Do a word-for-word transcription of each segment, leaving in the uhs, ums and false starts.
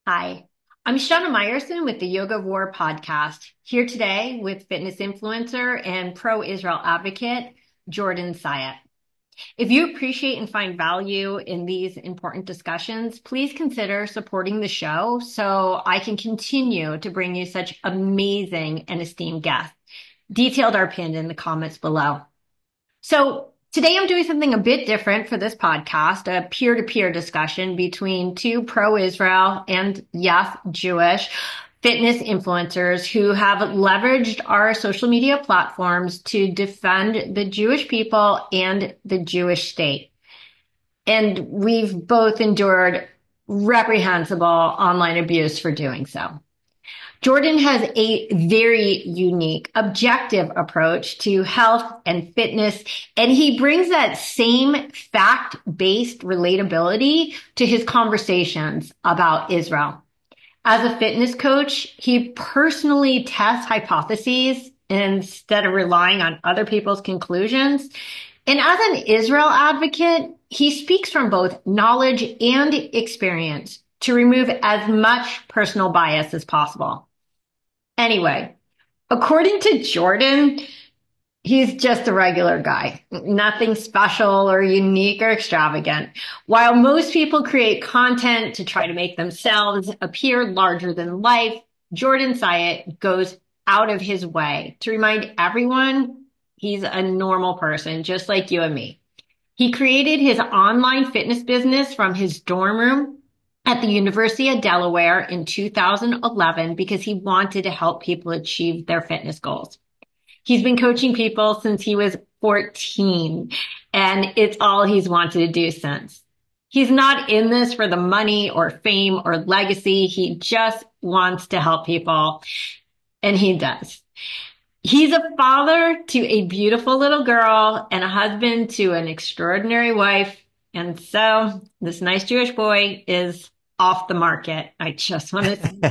Hi, I'm Shauna Meyerson with the Yoga War podcast, here today with fitness influencer and pro-Israel advocate, Jordan Syatt. If you appreciate and find value in these important discussions, please consider supporting the show so I can continue to bring you such amazing and esteemed guests. Detailed are pinned in the comments below. So today I'm doing something a bit different for this podcast, a peer-to-peer discussion between two pro-Israel and, yes, Jewish fitness influencers who have leveraged our social media platforms to defend the Jewish people and the Jewish state. And we've both endured reprehensible online abuse for doing so. Jordan has a very unique, objective approach to health and fitness, and he brings that same fact-based relatability to his conversations about Israel. As a fitness coach, he personally tests hypotheses instead of relying on other people's conclusions. And as an Israel advocate, he speaks from both knowledge and experience to remove as much personal bias as possible. Anyway, according to Jordan, he's just a regular guy, nothing special or unique or extravagant. While most people create content to try to make themselves appear larger than life, Jordan Syatt goes out of his way to remind everyone he's a normal person, just like you and me. He created his online fitness business from his dorm room at the University of Delaware in two thousand eleven because he wanted to help people achieve their fitness goals. He's been coaching people since he was fourteen, and it's all he's wanted to do since. He's not in this for the money or fame or legacy. He just wants to help people, and he does. He's a father to a beautiful little girl and a husband to an extraordinary wife. And so this nice Jewish boy is off the market. I just want to,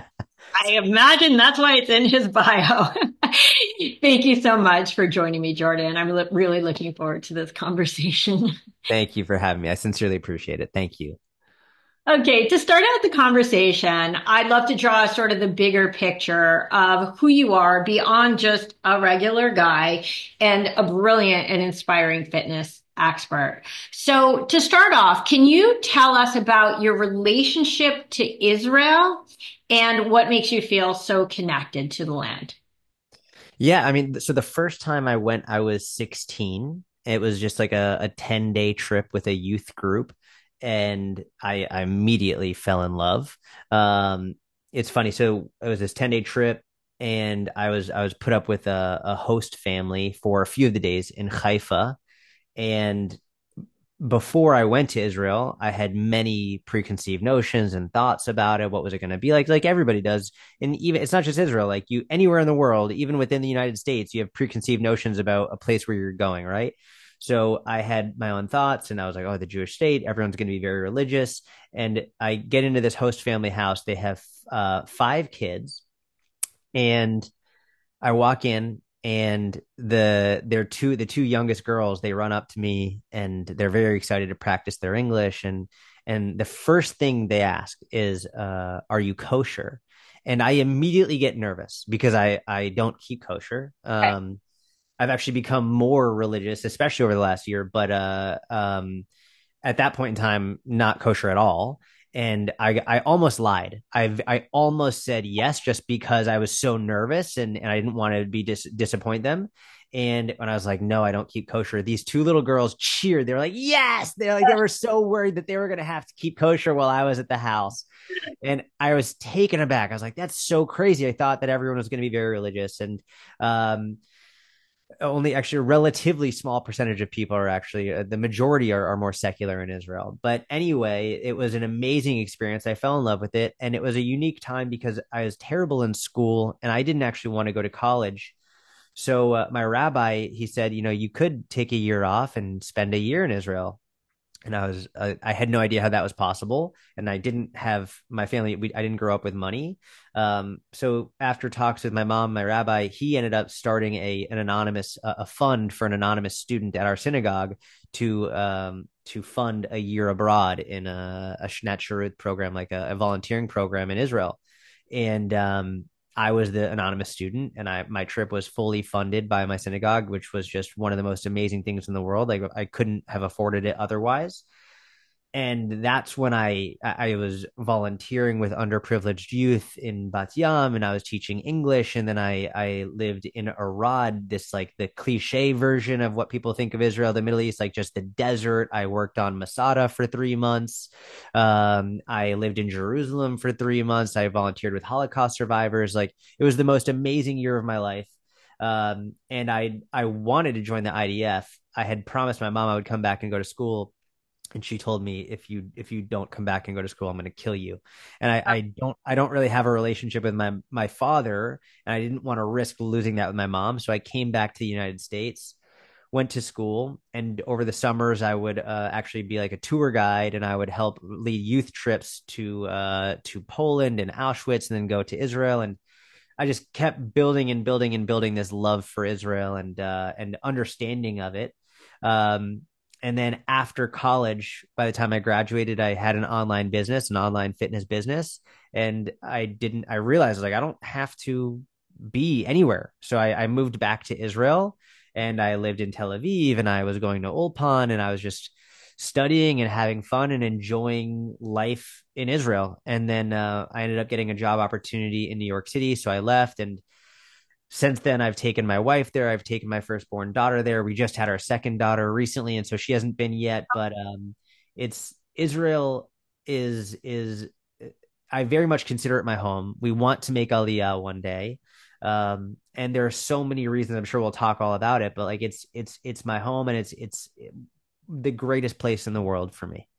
I imagine that's why it's in his bio. Thank you so much for joining me, Jordan. I'm li- really looking forward to this conversation. Thank you for having me. I sincerely appreciate it. Thank you. Okay, to start out the conversation, I'd love to draw sort of the bigger picture of who you are beyond just a regular guy and a brilliant and inspiring fitness expert. So to start off, can you tell us about your relationship to Israel and what makes you feel so connected to the land? Yeah, I mean, so the first time I went, I was sixteen. It was just like a, a ten day trip with a youth group, and I, I immediately fell in love. Um, it's funny. So it was this ten day trip, and I was I was put up with a, a host family for a few of the days in Haifa, and before I went to Israel, I had many preconceived notions and thoughts about it. What was it going to be like? Like everybody does. And even it's not just Israel, like you anywhere in the world, even within the United States, you have preconceived notions about a place where you're going, right? So I had my own thoughts and I was like, oh, the Jewish state, everyone's going to be very religious. And I get into this host family house. They have uh, five kids. And I walk in and the they're two the two youngest girls, they run up to me and they're very excited to practice their English, and and the first thing they ask is uh are you kosher? And I immediately get nervous because I I don't keep kosher. Um I've actually become more religious, especially over the last year, but uh um at that point in time, not kosher at all. And I, I almost lied. I, I almost said yes, just because I was so nervous and, and I didn't want to be dis- disappoint them. And when I was like, no, I don't keep kosher, these two little girls cheered. They were like, yes. They're like, they were so worried that they were going to have to keep kosher while I was at the house. And I was taken aback. I was like, that's so crazy. I thought that everyone was going to be very religious. And, um, only actually a relatively small percentage of people are actually uh, the majority are, are more secular in Israel. But anyway, it was an amazing experience. I fell in love with it, and it was a unique time because I was terrible in school and I didn't actually want to go to college. So uh, my rabbi, he said, you know, you could take a year off and spend a year in Israel. And I was uh, I had no idea how that was possible, and I didn't have my family. We, I didn't grow up with money, um, so after talks with my mom, my rabbi, he ended up starting a an anonymous uh, a fund for an anonymous student at our synagogue to um, to fund a year abroad in a, a Shnat Sharut program, like a, a volunteering program in Israel. And um, I was the anonymous student, and I my trip was fully funded by my synagogue, which was just one of the most amazing things in the world. Like I couldn't have afforded it otherwise. And that's when I I was volunteering with underprivileged youth in Bat Yam, and I was teaching English. And then I I lived in Arad, this like the cliche version of what people think of Israel, the Middle East, like just the desert. I worked on Masada for three months. Um, I lived in Jerusalem for three months. I volunteered with Holocaust survivors. Like it was the most amazing year of my life. Um, and I I wanted to join the I D F. I had promised my mom I would come back and go to school, and she told me, if you if you don't come back and go to school, I'm going to kill you. And I, I don't I don't really have a relationship with my my father, and I didn't want to risk losing that with my mom. So I came back to the United States, went to school, and over the summers I would uh, actually be like a tour guide, and I would help lead youth trips to uh, to Poland and Auschwitz, and then go to Israel. And I just kept building and building and building this love for Israel, and uh, and understanding of it. Um, and then after college, by the time I graduated, I had an online business, an online fitness business, and I didn't. I realized like I don't have to be anywhere, so I, I moved back to Israel, and I lived in Tel Aviv, and I was going to Ulpan, and I was just studying and having fun and enjoying life in Israel. And then uh, I ended up getting a job opportunity in New York City. So I left. And since then, I've taken my wife there. I've taken my firstborn daughter there. We just had our second daughter recently. And so she hasn't been yet. But um, it's Israel is, is, I very much consider it my home. We want to make Aliyah one day. Um, and there are so many reasons. I'm sure we'll talk all about it, but like it's it's it's my home, and it's it's the greatest place in the world for me.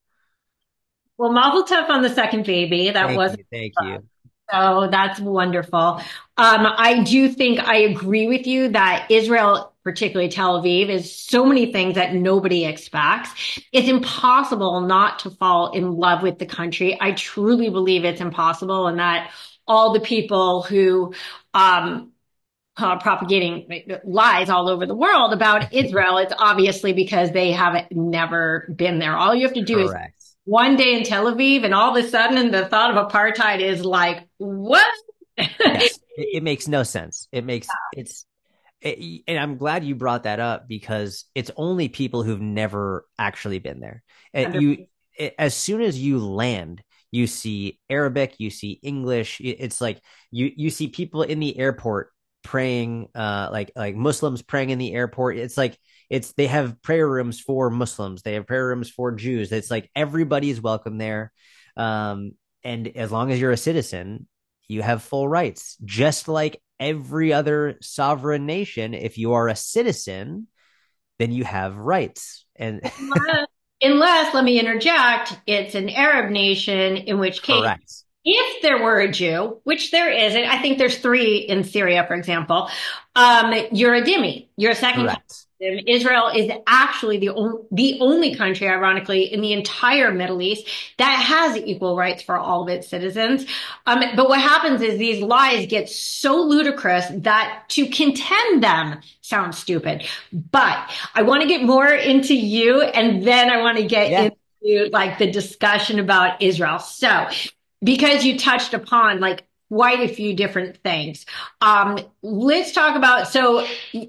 Well, Mazel Tov on the second baby. That Thank was you. Thank you. so that's wonderful. Um, I do think I agree with you that Israel, particularly Tel Aviv, is so many things that nobody expects. It's impossible not to fall in love with the country. I truly believe it's impossible, and that all the people who um, uh, propagating lies all over the world about Israel, it's obviously because they haven't never been there. All you have to do is Correct. one day in Tel Aviv, and all of a sudden the thought of apartheid is like, what? Yes. It, it makes no sense. It makes it's it, and I'm glad you brought that up, because it's only people who've never actually been there. And you it, as soon as you land, you see Arabic, you see English. It's like you you see people in the airport praying, uh like like Muslims praying in the airport. It's like it's they have prayer rooms for Muslims, they have prayer rooms for Jews. It's like everybody's welcome there. Um and as long as you're a citizen, you have full rights, just like every other sovereign nation. If you are a citizen, then you have rights. And unless, unless, let me interject, it's an Arab nation, in which case, correct. if there were a Jew, which there isn't, I think there's three in Syria, for example, um, you're a dhimmi. You're a second class. Correct. Israel is actually the, on, the only country, ironically, in the entire Middle East that has equal rights for all of its citizens. Um, but what happens is these lies get so ludicrous that to contend them sounds stupid. But I want to get more into you, and then I want to get Yeah. into like the discussion about Israel. So, because you touched upon like quite a few different things, um, let's talk about so.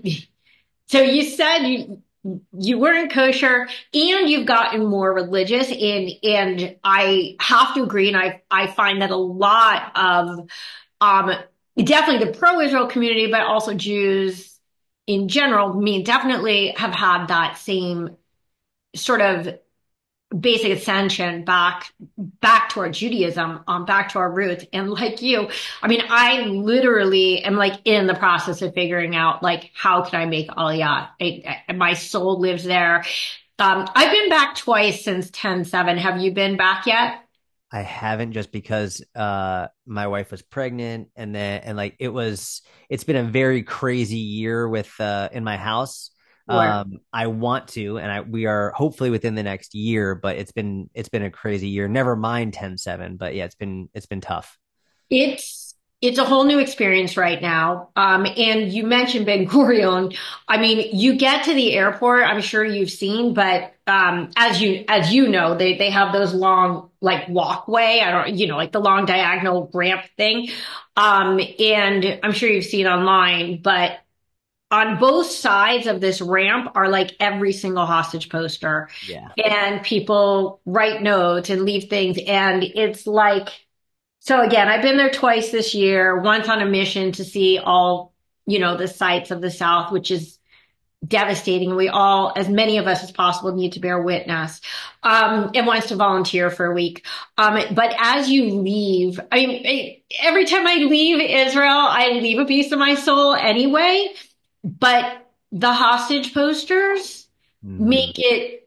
So you said you you weren't kosher, and you've gotten more religious, and and I have to agree, and I I find that a lot of um definitely the pro-Israel community, but also Jews in general, me definitely have had that same sort of basic ascension back back to our Judaism, um, back to our roots. And like you, I mean, I literally am like in the process of figuring out like how can I make Aliyah? I, I, my soul lives there. Um, I've been back twice since ten seven. Have you been back yet? I haven't, just because uh my wife was pregnant, and then and like it was it's been a very crazy year with uh in my house. Or Um I want to, and I we are hopefully within the next year, but it's been it's been a crazy year. Never mind ten seven, but yeah, it's been it's been tough. it's It's a whole new experience right now. Um, and you mentioned Ben Gurion. I mean, you get to the airport, I'm sure you've seen, but um, as you as you know, they they have those long like walkway. I don't, you know, like the long diagonal ramp thing. Um, and I'm sure you've seen online, but on both sides of this ramp are like every single hostage poster, Yeah. and people write notes and leave things, and it's like. So again, I've been there twice this year, once on a mission to see all, you know, the sites of the South, which is devastating. We all, as many of us as possible, need to bear witness, um, and once to volunteer for a week. Um, but as you leave, I mean, every time I leave Israel, I leave a piece of my soul anyway, but the hostage posters Mhm. make it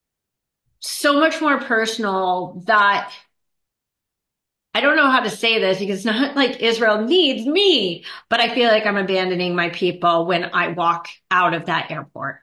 so much more personal that I don't know how to say this because it's not like Israel needs me, but I feel like I'm abandoning my people when I walk out of that airport.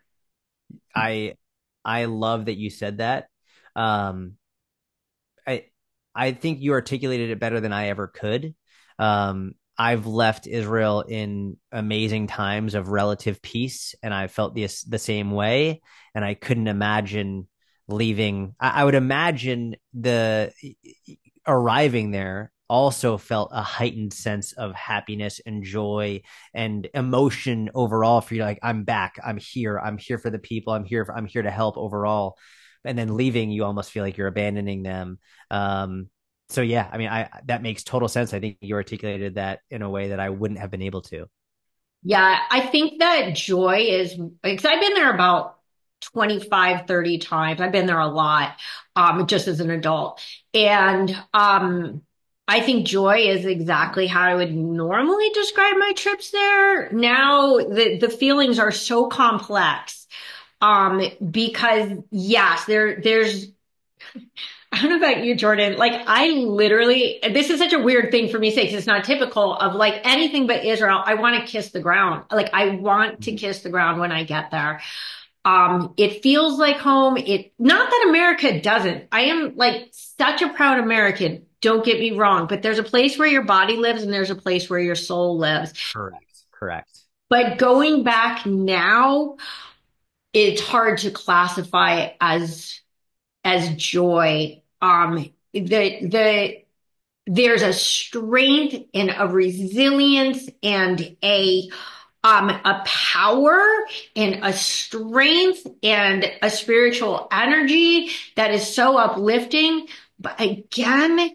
I I love that you said that. Um, I I think you articulated it better than I ever could. Um, I've left Israel in amazing times of relative peace, and I felt the the same way. And I couldn't imagine leaving. I, I would imagine the arriving there also felt a heightened sense of happiness and joy and emotion overall for you. Like, I'm back, I'm here, I'm here for the people, I'm here, for, I'm here to help overall. And then leaving, you almost feel like you're abandoning them. Um, so yeah, I mean, I that makes total sense. I think you articulated that in a way that I wouldn't have been able to. Yeah, I think that joy is because I've been there about twenty-five, thirty times. I've been there a lot, um, just as an adult. And um, I think joy is exactly how I would normally describe my trips there. Now the the feelings are so complex. Um, because yes, there there's I don't know about you, Jordan. Like, I literally, this is such a weird thing for me to say because it's not typical of like anything but Israel. I want to kiss the ground. Like, I want to kiss the ground when I get there. Um, it feels like home. It, not that America doesn't. I am like such a proud American. Don't get me wrong, but there's a place where your body lives and there's a place where your soul lives. Correct. Correct. But going back now, it's hard to classify as as joy. Um, the the there's a strength and a resilience and a um a power and a strength and a spiritual energy that is so uplifting. But again,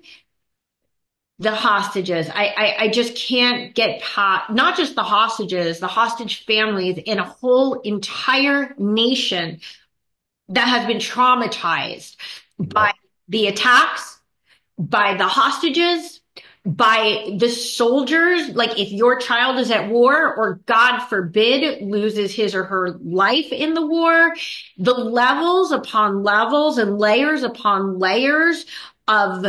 the hostages, I, I, I just can't get past, not just the hostages, the hostage families in a whole entire nation that has been traumatized by Yep. the attacks, by the hostages, by the soldiers. Like if your child is at war or God forbid loses his or her life in the war, the levels upon levels and layers upon layers of,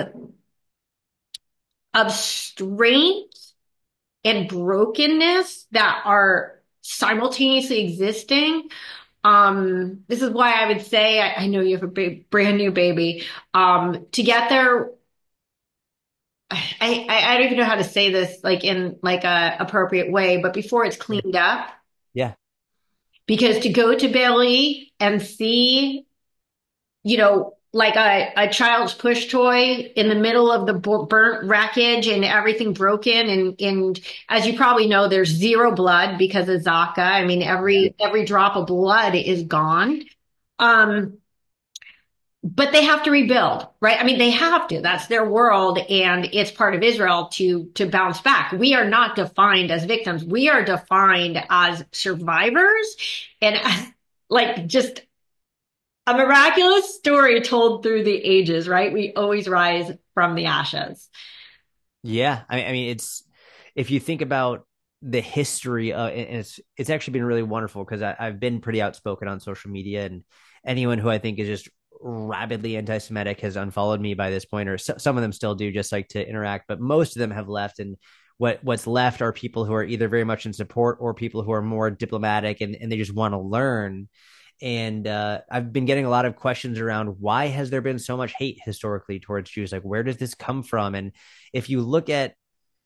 of strength and brokenness that are simultaneously existing. Um, this is why I would say, I, I know you have a big, brand new baby. Um, to get there, I, I, I don't even know how to say this like in like a appropriate way, but before it's cleaned up, Yeah. because to go to Bailey and see, you know, like a, a child's push toy in the middle of the bu- burnt wreckage and everything broken. And, and as you probably know, there's zero blood because of Zaka. I mean, Yeah. every, every drop of blood is gone. Um, but they have to rebuild, right? I mean, they have to. That's their world, and it's part of Israel to to bounce back. We are not defined as victims. We are defined as survivors, and as, like just a miraculous story told through the ages, right? We always rise from the ashes. Yeah. I, I mean, it's if you think about the history, uh, and it's it's actually been really wonderful because I've been pretty outspoken on social media, and anyone who I think is just rabidly anti-Semitic has unfollowed me by this point, or so, some of them still do, just like to interact, but most of them have left. And what what's left are people who are either very much in support or people who are more diplomatic, and, and they just want to learn. And uh, I've been getting a lot of questions around why has there been so much hate historically towards Jews? Like, where does this come from? And if you look at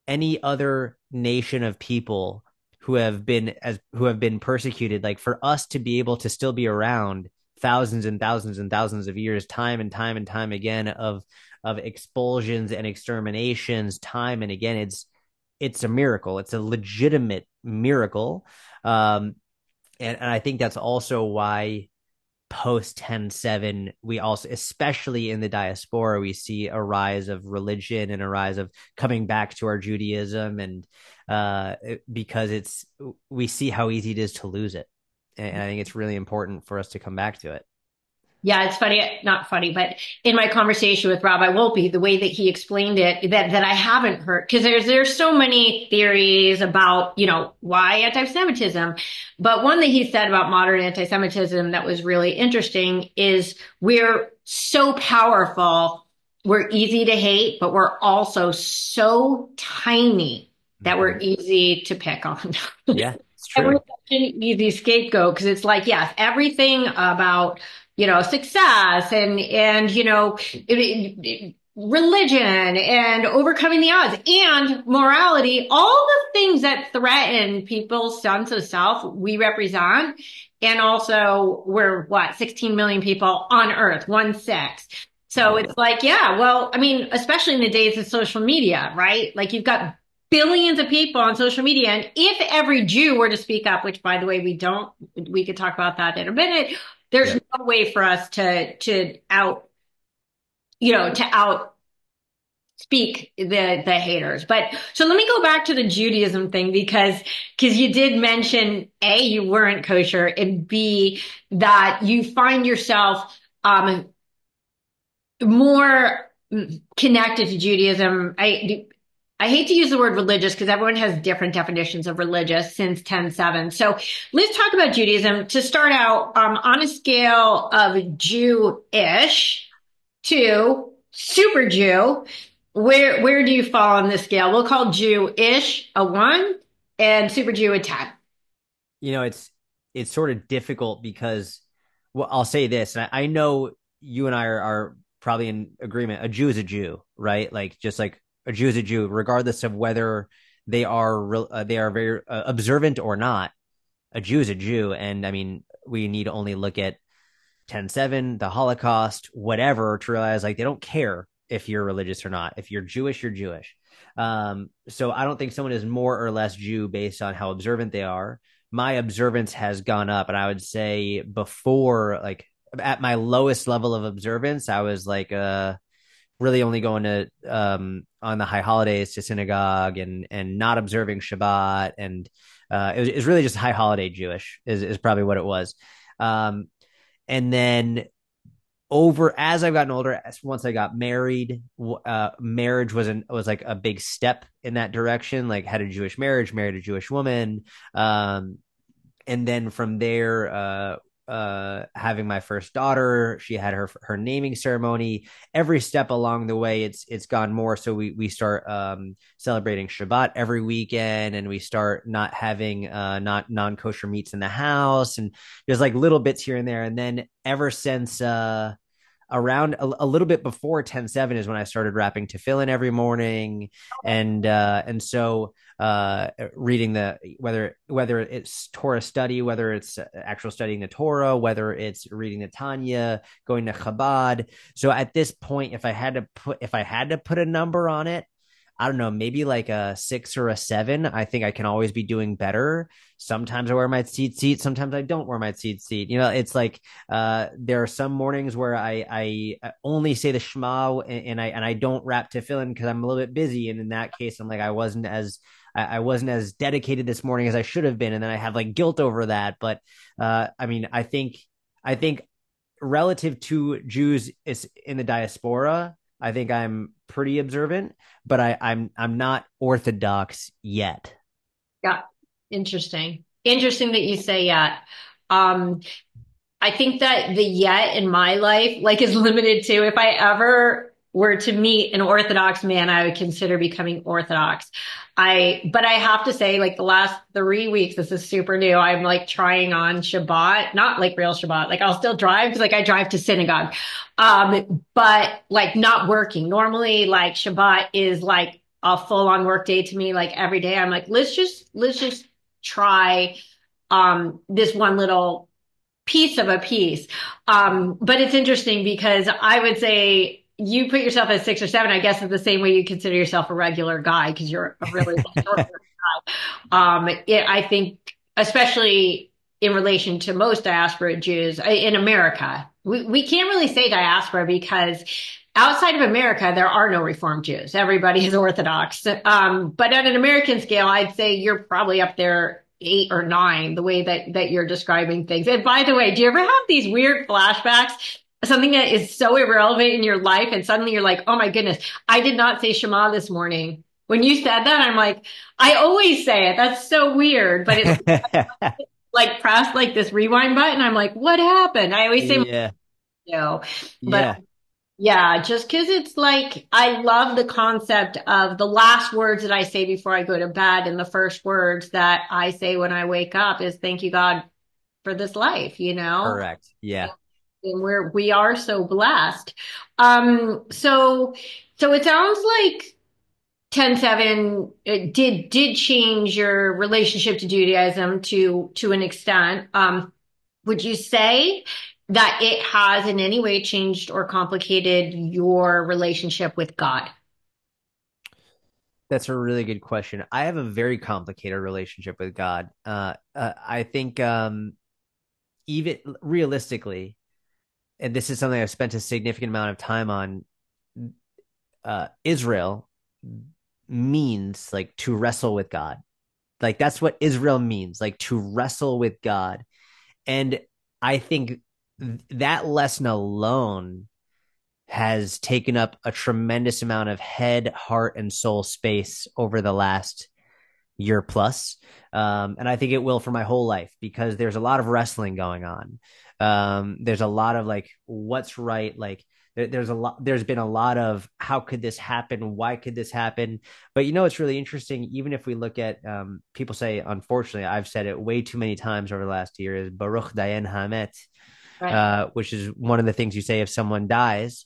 any other nation of people who have been as who have been persecuted, like for us to be able to still be around thousands and thousands and thousands of years, time and time and time again, of of expulsions and exterminations, time and again, it's it's a miracle. It's a legitimate miracle. Um, and, and I think that's also why post ten seven, we also, especially in the diaspora, we see a rise of religion and a rise of coming back to our Judaism. And uh, because it's, we see how easy it is to lose it. And I think it's really important for us to come back to it. Yeah, it's funny, not funny, but in my conversation with Rabbi Wolpe, the way that he explained it, that, that I haven't heard, because there's, there's so many theories about, you know, why anti-Semitism. But one that he said about modern anti-Semitism that was really interesting is we're so powerful, we're easy to hate, but we're also so tiny that we're Mhm. easy to pick on. Yeah, it's And we're true. such an easy scapegoat because it's like, yes, everything about, you know, success and, and, you know, it, it, religion and overcoming the odds and morality, all the things that threaten people's sense of self, we represent. And also we're what, sixteen million people on earth, one six. So Yeah. it's like, yeah, well, I mean, especially in the days of social media, right? Like you've got billions of people on social media. And if every Jew were to speak up, which by the way, we don't, we could talk about that in a minute. There's Yeah. no way for us to, to out, you know, to out speak the, the haters. But so let me go back to the Judaism thing because, because you did mention A, you weren't kosher, and B, that you find yourself, um, more connected to Judaism. I, I hate to use the word religious because everyone has different definitions of religious since ten seven. So let's talk about Judaism. To start out, um, on a scale of Jew-ish to super Jew, where where do you fall on this scale? We'll call Jew-ish a one and super Jew a ten. You know, it's it's sort of difficult because, well, I'll say this, and I, I know you and I are, are probably in agreement. A Jew is a Jew, right? Like just like a Jew is a Jew, regardless of whether they are uh, they are very uh, observant or not. A Jew is a Jew, and I mean, we need to only look at ten seven, the Holocaust, whatever, to realize like they don't care if you're religious or not. If you're Jewish, you're Jewish. Um, so I don't think someone is more or less Jew based on how observant they are. My observance has gone up, and I would say before, like at my lowest level of observance, I was like uh really only going to um on the high holidays to synagogue and and not observing Shabbat, and uh it was, it was really just high holiday Jewish is is probably what it was. Um and then over as I've gotten older, as once I got married, uh, marriage was an was like a big step in that direction. Like had a Jewish marriage, married a Jewish woman, um, and then from there, uh, uh, having my first daughter, she had her her naming ceremony. Every step along the way, it's it's gone more. So we we start um, celebrating Shabbat every weekend, and we start not having uh, not non kosher meats in the house, and there's like little bits here and there. And then ever since uh, around a, a little bit before ten seven is when I started rapping tefillin every morning, and uh, and so uh, reading the whether whether it's Torah study, whether it's actual studying the Torah, whether it's reading the Tanya, going to Chabad. So at this point, if I had to put if I had to put a number on it, I don't know, maybe like a six or a seven. I think I can always be doing better. Sometimes I wear my seat seat. Sometimes I don't wear my seat seat. You know, it's like uh, there are some mornings where I I only say the Shema and, and I and I don't rap tefillin because I'm a little bit busy. And in that case, I'm like I wasn't as I, I wasn't as dedicated this morning as I should have been, and then I have like guilt over that. But uh, I mean, I think I think relative to Jews is in the diaspora, I think I'm pretty observant, but I, I'm I'm not orthodox yet. Yeah. Interesting. Interesting that you say yet. Um, I think that the yet in my life, like, is limited to if I ever were to meet an Orthodox man, I would consider becoming Orthodox. I, but I have to say, like, the last three weeks, this is super new. I'm like trying on Shabbat, not like real Shabbat. Like, I'll still drive because, like, I drive to synagogue. Um, but like not working. Normally, like, Shabbat is like a full on work day to me. Like every day, I'm like, let's just let's just try um this one little piece of a piece. Um, but it's interesting because I would say you put yourself at six or seven. I guess it's the same way you consider yourself a regular guy because you're a really short guy. Um, it, I think, especially in relation to most diaspora Jews in America, we, we can't really say diaspora because outside of America, there are no Reformed Jews. Everybody is Orthodox. Um, but at an American scale, I'd say you're probably up there eight or nine, the way that, that you're describing things. And by the way, do you ever have these weird flashbacks? Something that is so irrelevant in your life, and suddenly you're like, oh my goodness, I did not say Shema this morning. When you said that, I'm like, I always say it. That's so weird. But it like pressed like this rewind button. I'm like, what happened? I always say, Yeah. you know, but Yeah. yeah, just because it's like, I love the concept of the last words that I say before I go to bed and the first words that I say when I wake up is thank you, God, for this life, you know? Correct. Yeah. And we're, we are so blessed. Um, so, so it sounds like ten seven did, did change your relationship to Judaism to, to an extent. Um, would you say that it has in any way changed or complicated your relationship with God? That's a really good question. I have a very complicated relationship with God. Uh, uh, I think um, even realistically, and this is something I've spent a significant amount of time on, uh, Israel means like to wrestle with God. Like that's what Israel means, like to wrestle with God. And I think th- that lesson alone has taken up a tremendous amount of head, heart, and soul space over the last year plus. Um, and I think it will for my whole life because there's a lot of wrestling going on. Um, there's a lot of like, what's right? Like, there, there's a lot, there's been a lot of how could this happen? Why could this happen? But you know, it's really interesting. Even if we look at, um, people say, unfortunately, I've said it way too many times over the last year is Baruch Dayan Hamet, Right. uh, which is one of the things you say if someone dies.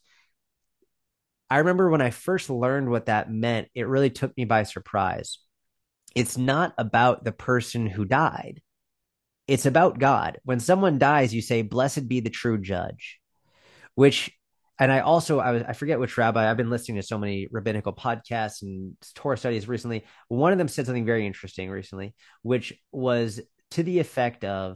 I remember when I first learned what that meant, it really took me by surprise. It's not about the person who died. It's about God. When someone dies, you say, "Blessed be the true judge," which, and I also, I, was, I forget which rabbi, I've been listening to so many rabbinical podcasts and Torah studies recently. One of them said something very interesting recently, which was to the effect of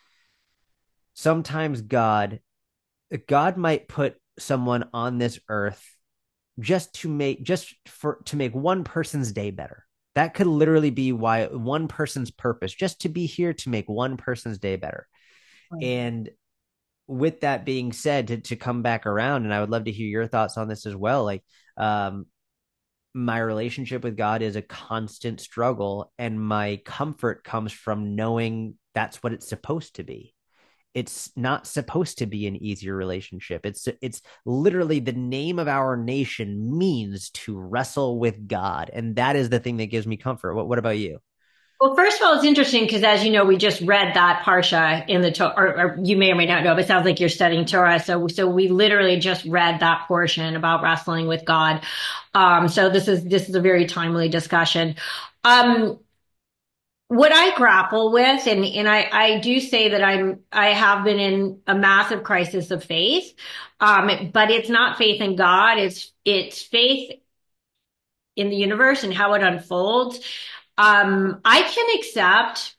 sometimes God, God might put someone on this earth just to make just for to make one person's day better. That could literally be why one person's purpose, just to be here to make one person's day better. And with that being said, to, to come back around, and I would love to hear your thoughts on this as well. Like, um, my relationship with God is a constant struggle, and my comfort comes from knowing that's what it's supposed to be. It's not supposed to be an easier relationship. It's it's literally the name of our nation means to wrestle with God, and that is the thing that gives me comfort. What what about you? Well, first of all, it's interesting because, as you know, we just read that parsha in the Torah, or, or you may or may not know, but it sounds like you're studying Torah. So, so we literally just read that portion about wrestling with God. Um, so this is this is a very timely discussion. Um, what I grapple with, and and I I do say that I'm I have been in a massive crisis of faith, um, but it's not faith in God. It's it's faith in the universe and how it unfolds. Um, I can accept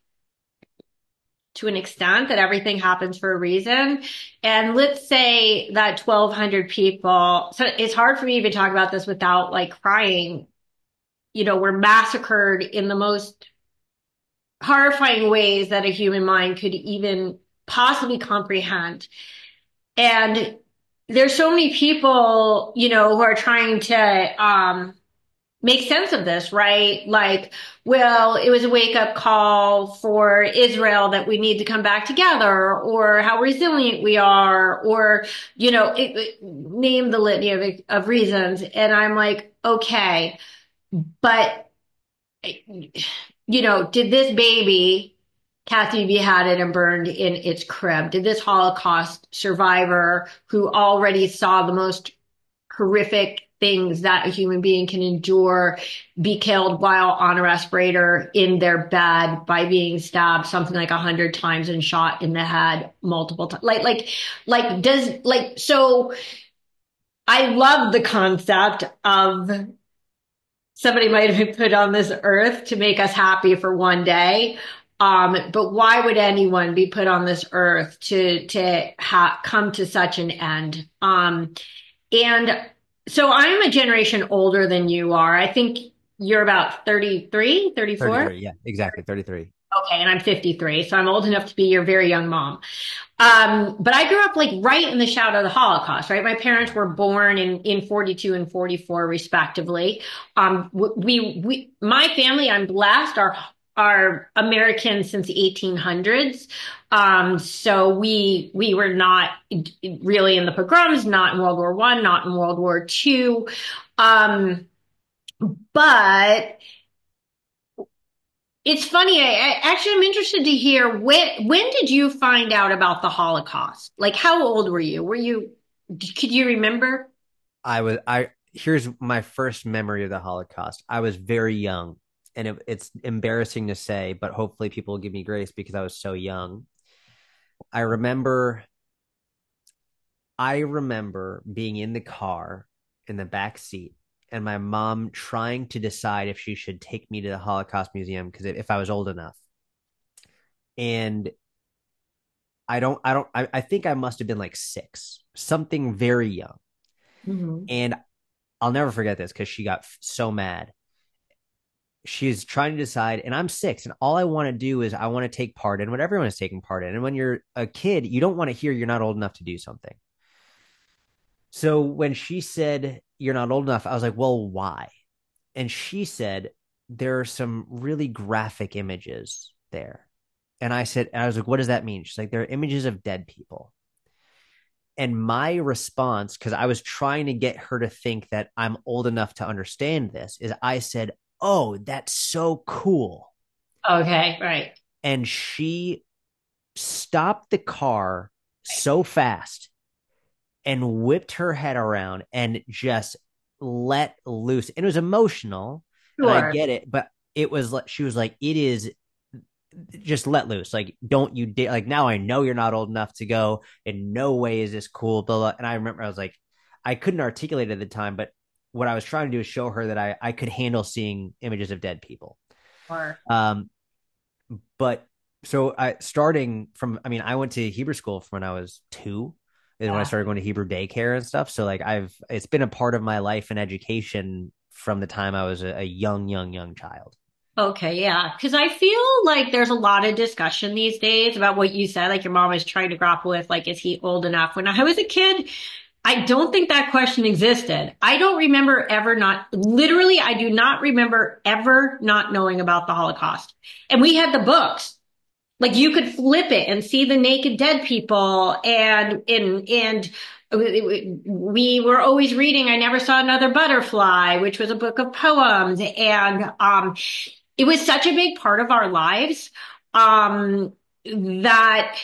to an extent that everything happens for a reason. And let's say that twelve hundred people, so it's hard for me to even talk about this without like crying, you know, were massacred in the most horrifying ways that a human mind could even possibly comprehend. And there's so many people, you know, who are trying to, um, make sense of this, right? Like, well, it was a wake up call for Israel that we need to come back together, or how resilient we are, or, you know, it, it, name the litany of, of reasons. And I'm like, okay, but, you know, did this baby Kathy beheaded and burned in its crib? Did this Holocaust survivor who already saw the most horrific things that a human being can endure, be killed while on a respirator in their bed by being stabbed something like a hundred times and shot in the head multiple times. Like, like, like, does, like, so I love the concept of somebody might have been put on this earth to make us happy for one day. Um, but why would anyone be put on this earth to to ha come to such an end? Um, and so I'm a generation older than you are. I think you're about thirty-three, thirty-four. thirty-three. Yeah, exactly. thirty-three. Okay, and I'm fifty-three, so I'm old enough to be your very young mom. Um, but I grew up like right in the shadow of the Holocaust, right? My parents were born in, in forty-two and forty-four respectively. Um, we, we, my family, I'm blessed, are, are American since the eighteen hundreds. Um, so we, we were not really in the pogroms, not in World War One, not in World War Two. Um, but it's funny. I, I actually I'm interested to hear when when did you find out about the Holocaust? Like how old were you? Were you could you remember? I was I Here's my first memory of the Holocaust. I was very young, and it, it's embarrassing to say, but hopefully people will give me grace because I was so young. I remember I remember being in the car in the back seat and my mom trying to decide if she should take me to the Holocaust Museum because if I was old enough. And I don't I don't I, I think I must have been like six, something very young. Hmm. And I'll never forget this because she got so mad. She's trying to decide, and I'm six, and all I want to do is I want to take part in what everyone is taking part in. And when you're a kid, you don't want to hear you're not old enough to do something. So when she said you're not old enough, I was like, well, why? And she said there are some really graphic images there. And I said, and I was like, what does that mean? She's like, there are images of dead people. And my response, because I was trying to get her to think that I'm old enough to understand this, is I said, oh, that's so cool. Okay, right. And she stopped the car so fast and whipped her head around and just let loose. And it was emotional, and I Sure. get it, but it was like she was like, it is just let loose. Like, don't you dare. Like, now I know you're not old enough to go. In no way is this cool. Blah, blah. And I remember I was like, I couldn't articulate it at the time, but what I was trying to do is show her that I, I could handle seeing images of dead people. Sure. Um, but so I starting from, I mean, I went to Hebrew school from when I was two, is when I Yeah. started going to Hebrew daycare and stuff. So like I've, it's been a part of my life and education from the time I was a, a young, young, young child. Okay, yeah. Because I feel like there's a lot of discussion these days about what you said, like your mom is trying to grapple with, like, is he old enough? When I was a kid, I don't think that question existed. I don't remember ever not, literally, I do not remember ever not knowing about the Holocaust. And we had the books. Like you could flip it and see the naked dead people and, and, and we were always reading I Never Saw Another Butterfly, which was a book of poems. And, um, it was such a big part of our lives, um, that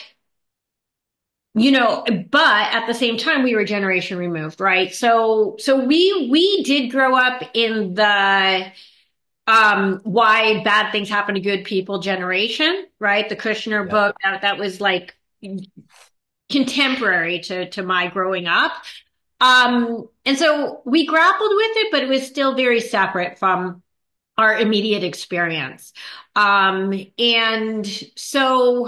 you know, but at the same time, we were a generation removed, right? So, so we, we did grow up in the, um, why bad things happen to good people generation, right? The Kushner Yep. book, that, that was like contemporary to, to my growing up. Um, and so we grappled with it, but it was still very separate from our immediate experience. Um, and so,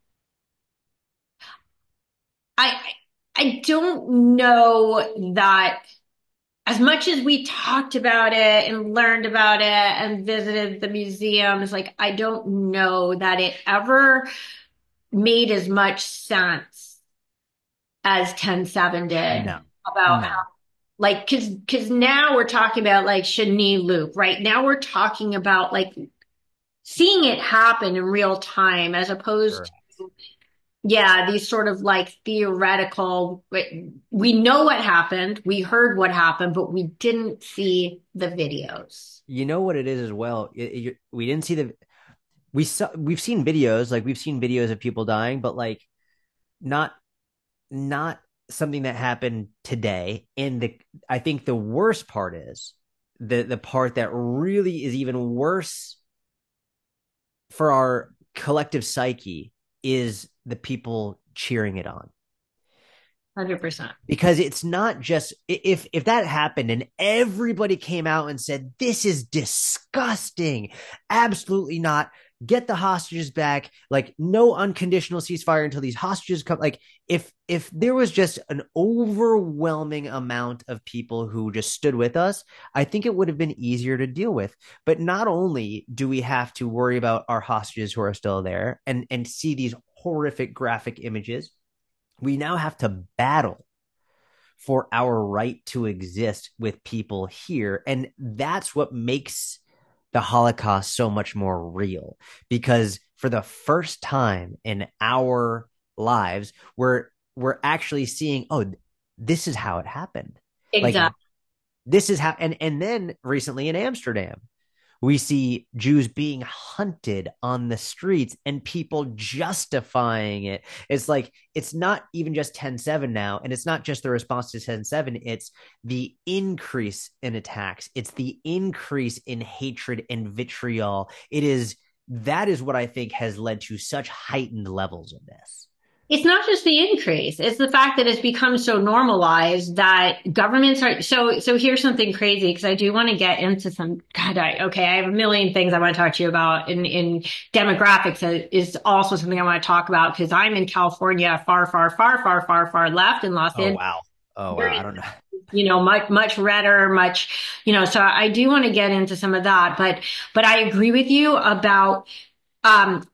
I I don't know that as much as we talked about it and learned about it and visited the museums, like I don't know that it ever made as much sense as ten seven did No, about how no. like cause cause now we're talking about like Shani Loop, right? Now we're talking about like seeing it happen in real time as opposed Correct. to yeah, these sort of like theoretical, we know what happened, we heard what happened, but we didn't see the videos. You know what it is as well. It, it, we didn't see the we saw we've seen videos like we've seen videos of people dying, but like not not something that happened today. And the I think the worst part is the the part that really is even worse for our collective psyche is the people cheering it on. one hundred percent. Because it's not just if if that happened and everybody came out and said this is disgusting, absolutely not, get the hostages back, like no unconditional ceasefire until these hostages come, like if if there was just an overwhelming amount of people who just stood with us, I think it would have been easier to deal with. But not only do we have to worry about our hostages who are still there and and see these horrific graphic images, we now have to battle for our right to exist with people here. And that's what makes the Holocaust so much more real, because for the first time in our lives, we're we're actually seeing, oh, this is how it happened. Like Exactly. this is how, and and then recently in Amsterdam, we see Jews being hunted on the streets and people justifying it. It's like, it's not even just ten seven now. And it's not just the response to ten seven. It's the increase in attacks. It's the increase in hatred and vitriol. It is, that is what I think has led to such heightened levels of this. It's not just the increase. It's the fact that it's become so normalized that governments are so so here's something crazy because I do want to get into some God, I okay, I have a million things I want to talk to you about in in demographics is also something I want to talk about because I'm in California, far, far, far, far, far, far left in Los Oh, Angeles. wow. Oh, wow. I don't know. You know, much much redder, much, you know, so I do want to get into some of that, but but I agree with you about um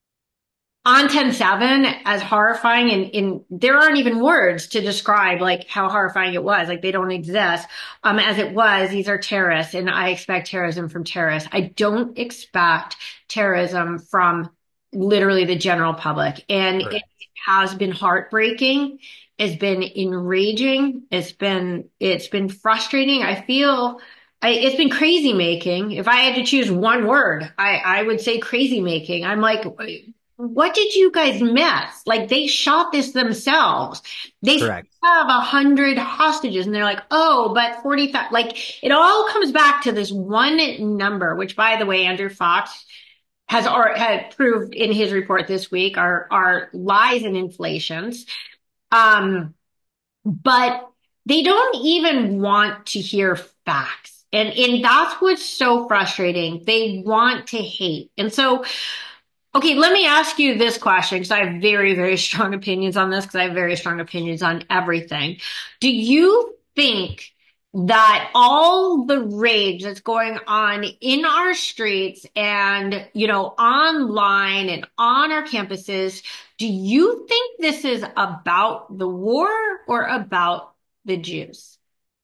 on ten seven, as horrifying, and, and there aren't even words to describe like how horrifying it was. Like they don't exist. Um, as it was, these are terrorists, and I expect terrorism from terrorists. I don't expect terrorism from literally the general public. And it Correct. has been heartbreaking. It's been enraging. It's been it's been frustrating. I feel I, it's been crazy making. If I had to choose one word, I, I would say crazy making. I'm like, what did you guys miss? Like they shot this themselves. They Correct. have a hundred hostages and they're like, oh, but forty thousand, like it all comes back to this one number, which by the way, Andrew Fox has or had proved in his report this week are, are lies and inflations. Um, but they don't even want to hear facts. And, and that's what's so frustrating. They want to hate. And so, okay, let me ask you this question because I have very, very strong opinions on this because I have very strong opinions on everything. Do you think that all the rage that's going on in our streets and, you know, online and on our campuses, do you think this is about the war or about the Jews?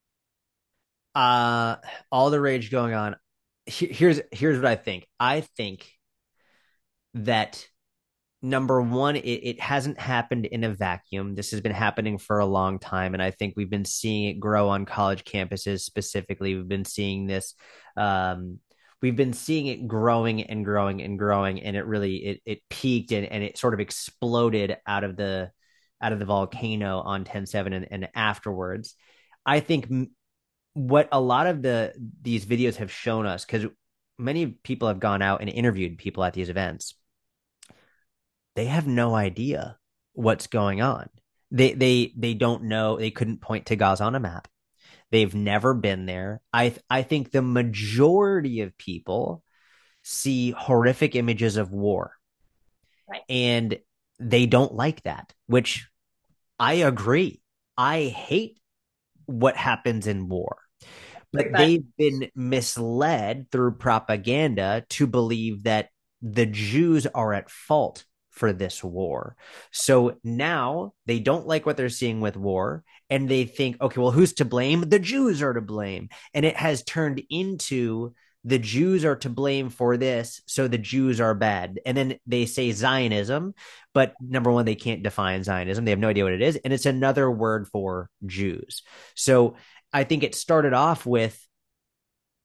Uh, all the rage going on. Here's here's what I think. I think that number one, it, it hasn't happened in a vacuum. This has been happening for a long time. And I think we've been seeing it grow on college campuses specifically. We've been seeing this. Um, we've been seeing it growing and growing and growing. And it really, it, it peaked and, and it sort of exploded out of the, out of the volcano on ten seven and, and afterwards. I think what a lot of the, these videos have shown us, because many people have gone out and interviewed people at these events, they have no idea what's going on. They they they don't know. They couldn't point to Gaza on a map. They've never been there. I I think the majority of people see horrific images of war, Right. and they don't like that, which I agree. I hate what happens in war, but But they've been misled through propaganda to believe that the Jews are at fault for this war. So now they don't like what they're seeing with war and they think, okay, well, who's to blame? The Jews are to blame. And it has turned into the Jews are to blame for this, so the Jews are bad. And then they say Zionism, but number one, they can't define Zionism. They have no idea what it is. And it's another word for Jews. So I think it started off with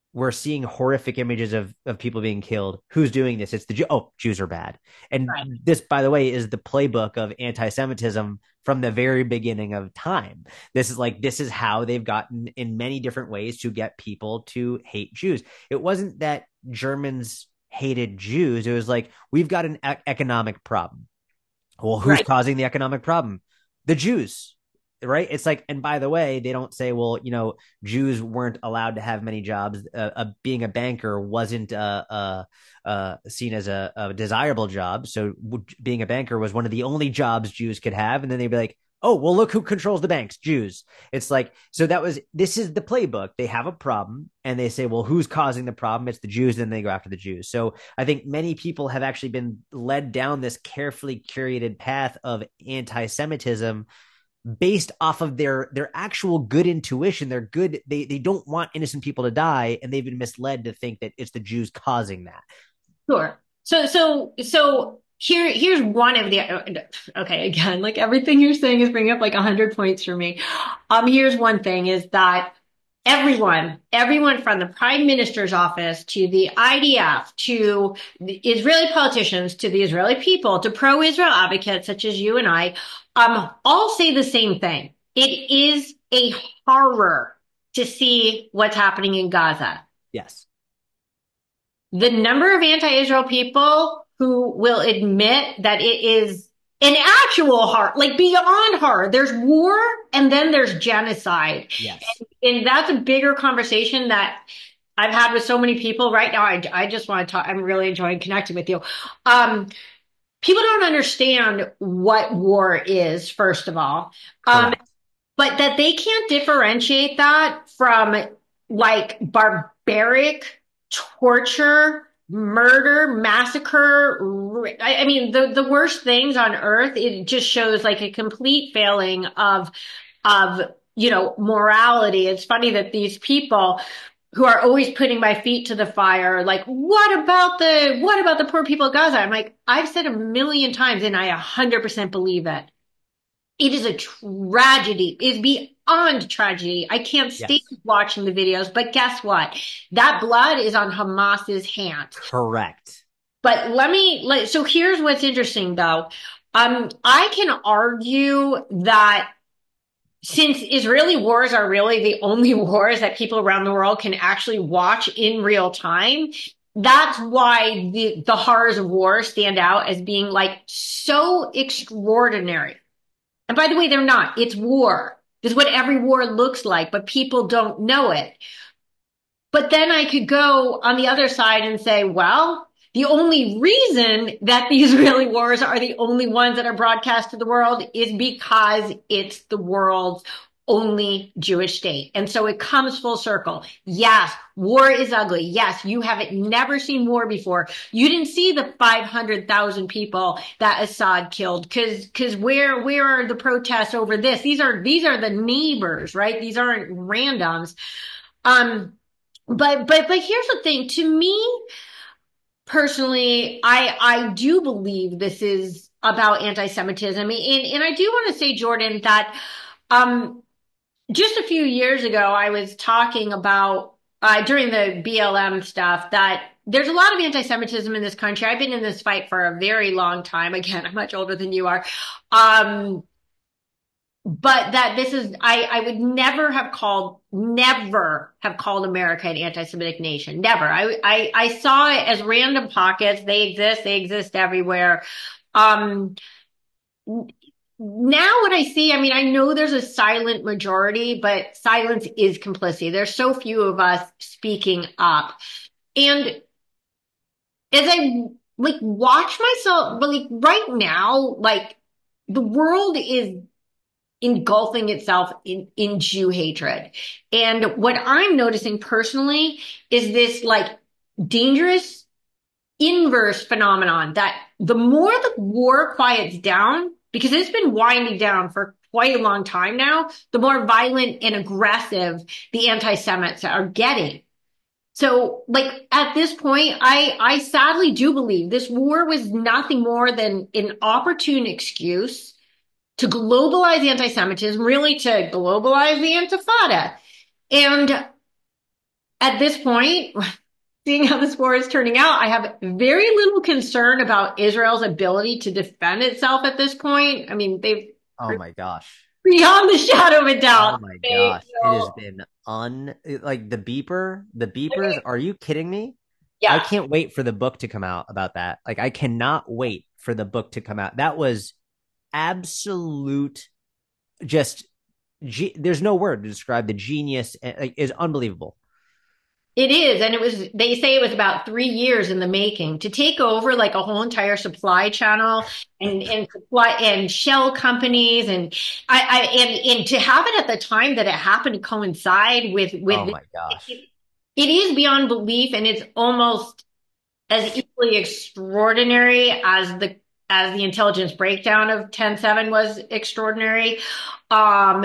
we're seeing horrific images of of people being killed. Who's doing this? It's the Jew. Oh, Jews are bad. And Right. this, by the way, is the playbook of anti-Semitism from the very beginning of time. This is like this is how they've gotten in many different ways to get people to hate Jews. It wasn't that Germans hated Jews. It was like we've got an e- economic problem. Well, who's Right. causing the economic problem? The Jews, right? It's like, and by the way, they don't say, well, you know, Jews weren't allowed to have many jobs. Uh, uh, being a banker wasn't uh, uh, uh, seen as a, a desirable job. So w- being a banker was one of the only jobs Jews could have. And then they'd be like, oh, well, look who controls the banks, Jews. It's like, so that was, this is the playbook. They have a problem and they say, well, who's causing the problem? It's the Jews. And then they go after the Jews. So I think many people have actually been led down this carefully curated path of anti Semitism based off of their their actual good intuition. They're good. They they don't want innocent people to die, and they've been misled to think that it's the Jews causing that. Sure. So, so, so here, here's one of the, okay, again, like everything you're saying is bringing up like a hundred points for me. Um, here's one thing is that everyone, everyone from the prime minister's office to the I D F to the Israeli politicians to the Israeli people to pro-Israel advocates such as you and I, um, all say the same thing. It is a horror to see what's happening in Gaza. Yes. The number of anti-Israel people who will admit that it is an actual horror, like beyond horror. There's war and then there's genocide. Yes. And, and that's a bigger conversation that I've had with so many people right now. I, I just want to talk. I'm really enjoying connecting with you. Um, people don't understand what war is, first of all. Um, Correct. but that they can't differentiate that from like barbaric torture, murder, massacre. I, I mean, the, the worst things on earth. It just shows like a complete failing of, of, you know, morality. It's funny that these people who are always putting my feet to the fire, like, what about the, what about the poor people of Gaza? I'm like, I've said a million times and I a hundred percent believe it. It is a tragedy. It's beyond tragedy. I can't stand Yes. watching the videos, but guess what? That blood is on Hamas's hands. Correct. But let me, let, so here's what's interesting though. Um, I can argue that since Israeli wars are really the only wars that people around the world can actually watch in real time, that's why the, the horrors of war stand out as being like so extraordinary. And by the way, they're not. It's war. This is what every war looks like, but people don't know it. But then I could go on the other side and say, well, the only reason that the Israeli wars are the only ones that are broadcast to the world is because it's the world's only Jewish state. And so it comes full circle. Yes, war is ugly. Yes, you haven't never seen war before. You didn't see the five hundred thousand people that Assad killed. Cause, cause where, where are the protests over this? These are, these are the neighbors, right? These aren't randoms. Um, but, but, but here's the thing. To me, personally, I, I do believe this is about anti-Semitism. And, and I do want to say, Jordan, that, um, just a few years ago, I was talking about, uh, during the B L M stuff that there's a lot of anti-Semitism in this country. I've been in this fight for a very long time. Again, I'm much older than you are. Um, but that this is, I, I would never have called, never have called America an anti-Semitic nation. Never. I, I, I saw it as random pockets. They exist. They exist everywhere. Um, now what I see, I mean, I know there's a silent majority, but silence is complicity. There's so few of us speaking up. And as I like watch myself, but like right now, like the world is engulfing itself in, in Jew hatred. And what I'm noticing personally is this like dangerous inverse phenomenon that the more the war quiets down, because it's been winding down for quite a long time now, the more violent and aggressive the anti-Semites are getting. So like at this point, I, I sadly do believe this war was nothing more than an opportune excuse to globalize anti-Semitism, really to globalize the Intifada. And At this point, seeing how this war is turning out, I have very little concern about Israel's ability to defend itself at this point. I mean, they've Oh my gosh. beyond the shadow of a Oh doubt. my They, gosh. you It has know, been un like the beeper, the beepers. Are you kidding me? I yeah, can't wait for the book to come out about that. Like I cannot wait for the book to come out. That was absolute just ge- there's no word to describe the genius. Like, is unbelievable. it is. And it was, they say it was about three years in the making to take over like a whole entire supply channel and, and supply and shell companies. And I, I, and, and to have it at the time that it happened to coincide with, Oh with, my gosh. it, it is beyond belief. And it's almost as equally extraordinary as the, as the intelligence breakdown of ten seven was extraordinary. Um,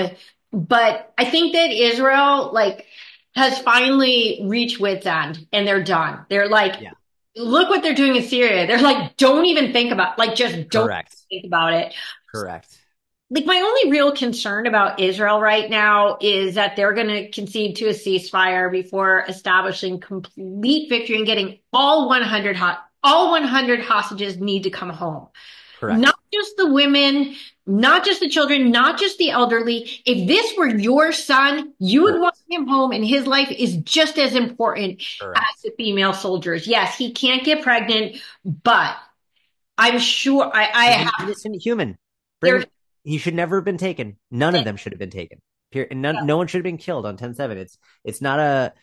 but I think that Israel, like, has finally reached wits end and they're done. They're like, Yeah, look what they're doing in Syria. They're like, don't even think about, like, just don't correct. think about it. Correct. Like, my only real concern about Israel right now is that they're going to concede to a ceasefire before establishing complete victory and getting all one hundred hot, all one hundred hostages need to come home. Not Correct. just the women, not just the children, not just the elderly. If this were your son, you would want Correct. him home, and his life is just as important as Correct. the female soldiers. Yes, he can't get pregnant, but I'm sure I, I He's an have innocent human. there. Bring he should never have been taken. None of them should have been taken. Period. None, no one should have been killed on ten seven. It's it's not a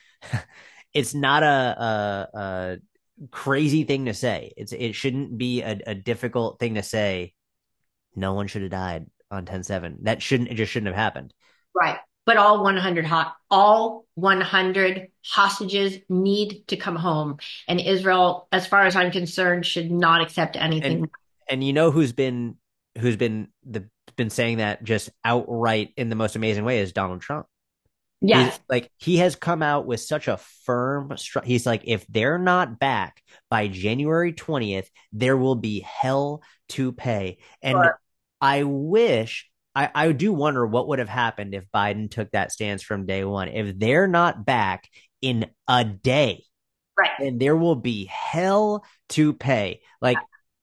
it's not a, a, a crazy thing to say. It's it shouldn't be a, a difficult thing to say. No one should have died on ten seven. That shouldn't it just shouldn't have happened. Right. But all one hundred hot, all one hundred hostages need to come home. And Israel, as far as I'm concerned, should not accept And anything. and you know who's been who's been the been saying that just outright in the most amazing way is Donald Trump. He's Yes. like he has come out with such a firm str- he's like if they're not back by January twentieth, there will be hell to pay. And Sure. I wish I, I do wonder what would have happened if Biden took that stance from day one. If they're not back in a day, Right. then there will be hell to pay. Like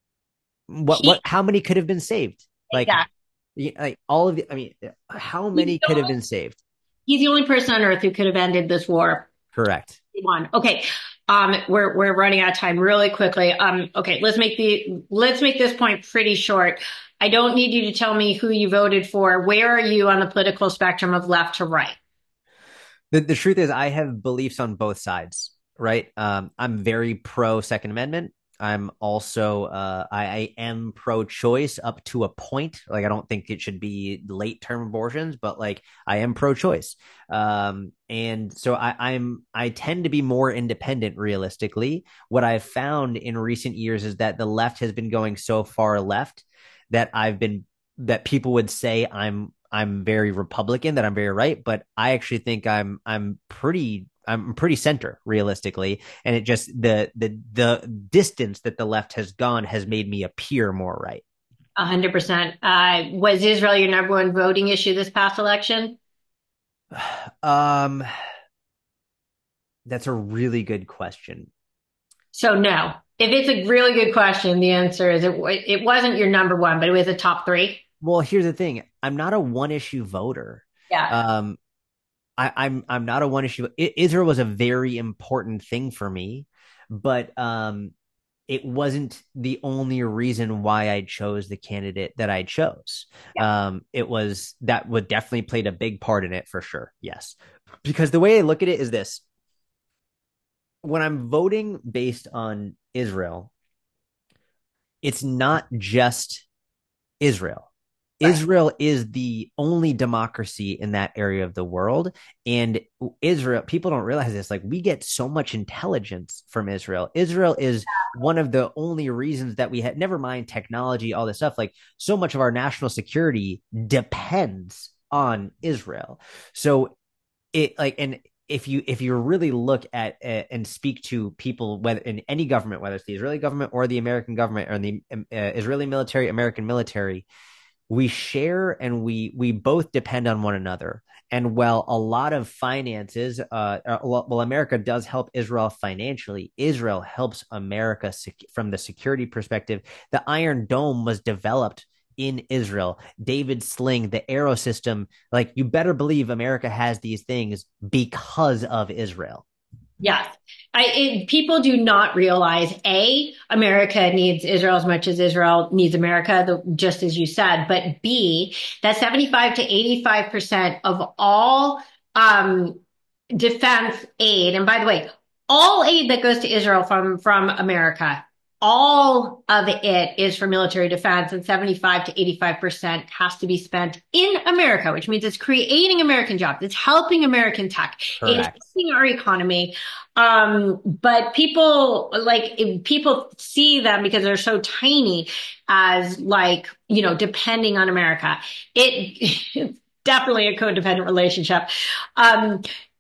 what He, what how many could have been saved? Like exactly. like all of the I mean, how He's many the could have only, been saved? he's the only person on earth who could have ended this war. Correct. He won. Okay. Um, we're we're running out of time really quickly. Um, okay, let's make the let's make this point pretty short. I don't need you to tell me who you voted for. Where are you on the political spectrum of left to right? The, the truth is, I have beliefs on both sides, right? Um, I'm very pro Second Amendment. I'm also, uh, I, I am pro choice up to a point. Like, I don't think it should be late term abortions, but like, I am pro choice. Um, and so I, I'm, I tend to be more independent realistically. What I've found in recent years is that the left has been going so far left that I've been, that people would say I'm I'm very Republican, that I'm very right, but I actually think I'm I'm pretty I'm pretty center realistically, and it just the the the distance that the left has gone has made me appear more right. A hundred percent. Uh, was Israel your number one voting issue this past election? Um, that's a really good question. So no. If it's a really good question, the answer is it it wasn't your number one, but it was a top three. Well, here's the thing: I'm not a one issue voter. Yeah. Um, I, I'm I'm not a one issue. Israel was a very important thing for me, but um, it wasn't the only reason why I chose the candidate that I chose. Yeah. Um, it was that would definitely played a big part in it for sure. Yes, because the way I look at it is this: when I'm voting based on Israel, it's not just Israel. Right. Israel is the only democracy in that area of the world. And Israel, people don't realize this. Like, we get so much intelligence from Israel. Israel is one of the only reasons that we had, never mind technology, all this stuff. Like, so much of our national security depends on Israel. So, it like, and if you if you really look at uh, and speak to people whether in any government, whether it's the Israeli government or the American government or the uh, Israeli military, American military, we share and we we both depend on one another. And while a lot of finances, uh, uh, well, America does help Israel financially. Israel helps America sec- from the security perspective. The Iron Dome was developed in Israel. David Sling, the Arrow system, like you better believe America has these things because of Israel. Yes. I, it, people do not realize A, America needs Israel as much as Israel needs America, the, just as you said. But B, that seventy-five to eighty-five percent of all um, defense aid, and by the way, all aid that goes to Israel from, from America, all of it is for military defense, and seventy-five to eighty-five percent has to be spent in America, which means it's creating American jobs. It's helping American tech. It's Correct. helping our economy. Um, but people like if people see them because they're so tiny as like, you know, depending on America. It, it's definitely a codependent relationship. Um,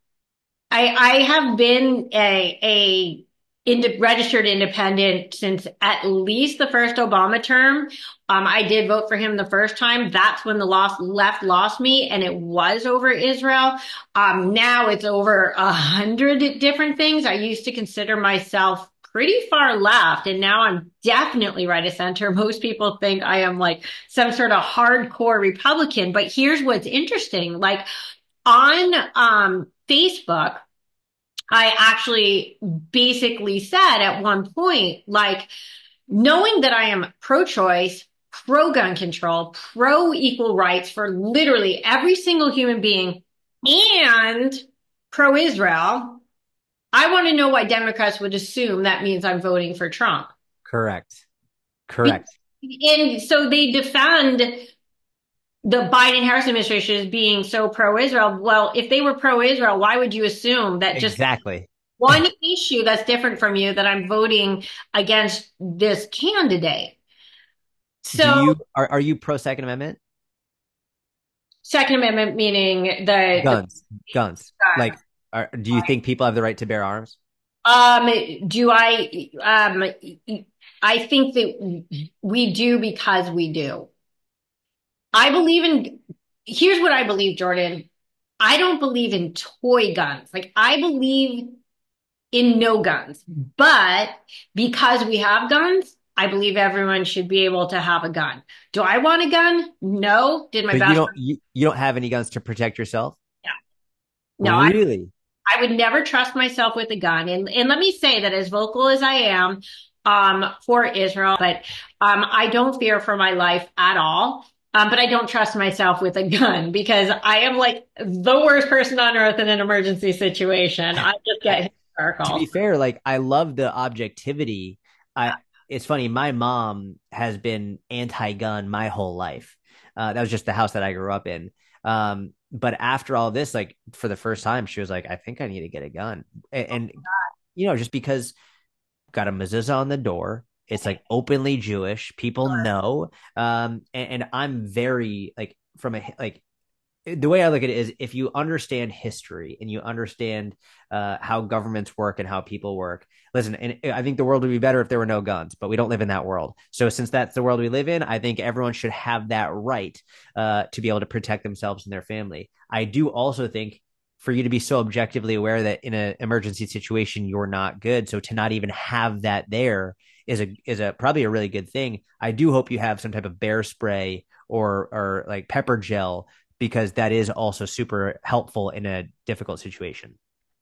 I, I have been a, a ind- registered independent since at least the first Obama term. Um, I did vote for him the first time. That's when the lost, left lost me, and it was over Israel. Um, now it's over a hundred different things. I used to consider myself pretty far left, and now I'm definitely right of center. Most people think I am like some sort of hardcore Republican, but here's what's interesting. Like on um, Facebook, I actually basically said at one point, like, knowing that I am pro-choice, pro-gun control, pro-equal rights for literally every single human being, and pro-Israel, I want to know why Democrats would assume that means I'm voting for Trump. Correct. Correct. And so they defend the Biden Harris administration as being so pro-Israel. Well, if they were pro-Israel, why would you assume that just Exactly. one issue that's different from you that I'm voting against this candidate? Do So, you are are you pro Second Amendment? Second Amendment meaning the the Guns, guns. Like, are, do you think people have the right to bear arms? um do I um I think that we do because we do. I believe in here's what I believe, Jordan. I don't believe in toy guns. Like I believe in no guns. But because we have guns, I believe everyone should be able to have a gun. Do I want a gun? No. Did my So you best don't friend? you, you don't have any guns to protect yourself? Yeah. No, I, Really? I would never trust myself with a gun. And, and let me say that as vocal as I am, um, for Israel, but, um, I don't fear for my life at all. Um, but I don't trust myself with a gun because I am like the worst person on earth in an emergency situation. I just get To be hysterical. fair, like I love the objectivity. I It's funny, my mom has been anti-gun my whole life. Uh, that was just the house that I grew up in. Um, but after all this, like for the first time, she was like, I think I need to get a gun. And, and you know, just because got a mezuzah on the door. It's like openly Jewish. People know. Um, and, and I'm very like from a like the way I look at it is if you understand history and you understand uh, how governments work and how people work. Listen, and I think the world would be better if there were no guns, but we don't live in that world. So since that's the world we live in, I think everyone should have that right uh, to be able to protect themselves and their family. I do also think for you to be so objectively aware that in an emergency situation you're not good, so to not even have that there is a is a probably a really good thing. I do hope you have some type of bear spray or or like pepper gel because that is also super helpful in a difficult situation.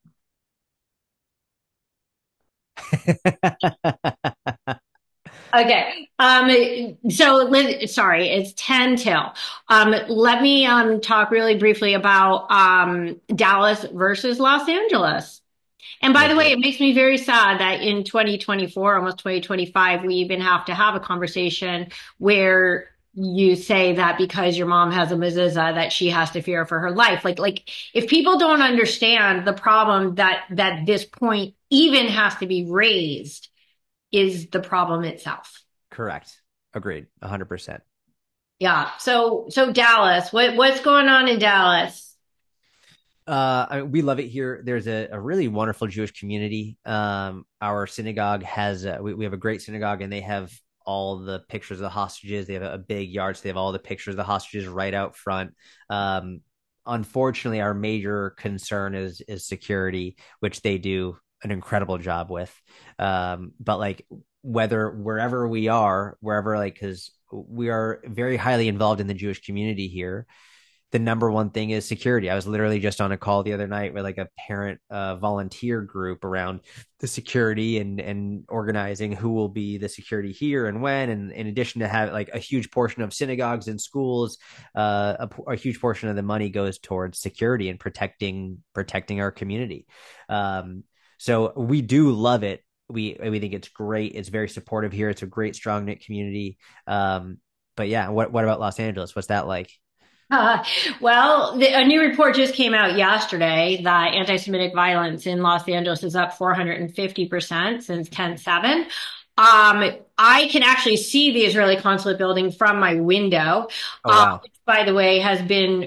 Okay. Um, so let, sorry, it's ten till. Um, let me um talk really briefly about um Dallas versus Los Angeles. And by the Let's way, do it. it makes me very sad that in twenty twenty-four, almost twenty twenty-five, we even have to have a conversation where you say that because your mom has a mezuzah that she has to fear for her life. Like, like if people don't understand the problem that that this point even has to be raised is the problem itself. Correct. Agreed. one hundred percent. Yeah. So, so Dallas, what, what's going on in Dallas? Uh, I mean, we love it here. There's a, a really wonderful Jewish community. Um, our synagogue has, a, we, we have a great synagogue and they have all the pictures of the hostages. They have a big yard, so they have all the pictures of the hostages right out front. Um, unfortunately, our major concern is is security, which they do an incredible job with. Um, but like whether wherever we are, wherever like because we are very highly involved in the Jewish community here, the number one thing is security. I was literally just on a call the other night with like a parent uh, volunteer group around the security and and organizing who will be the security here and when. And in addition to have like a huge portion of synagogues and schools, uh, a, a huge portion of the money goes towards security and protecting protecting our community. Um, so we do love it. We we think it's great. It's very supportive here. It's a great strong knit community. Um, but yeah, what what about Los Angeles? What's that like? Uh, well, the, a new report just came out yesterday that anti-Semitic violence in Los Angeles is up four hundred fifty percent since ten seven. Um, I can actually see the Israeli consulate building from my window, Oh uh, wow. which, by the way, has been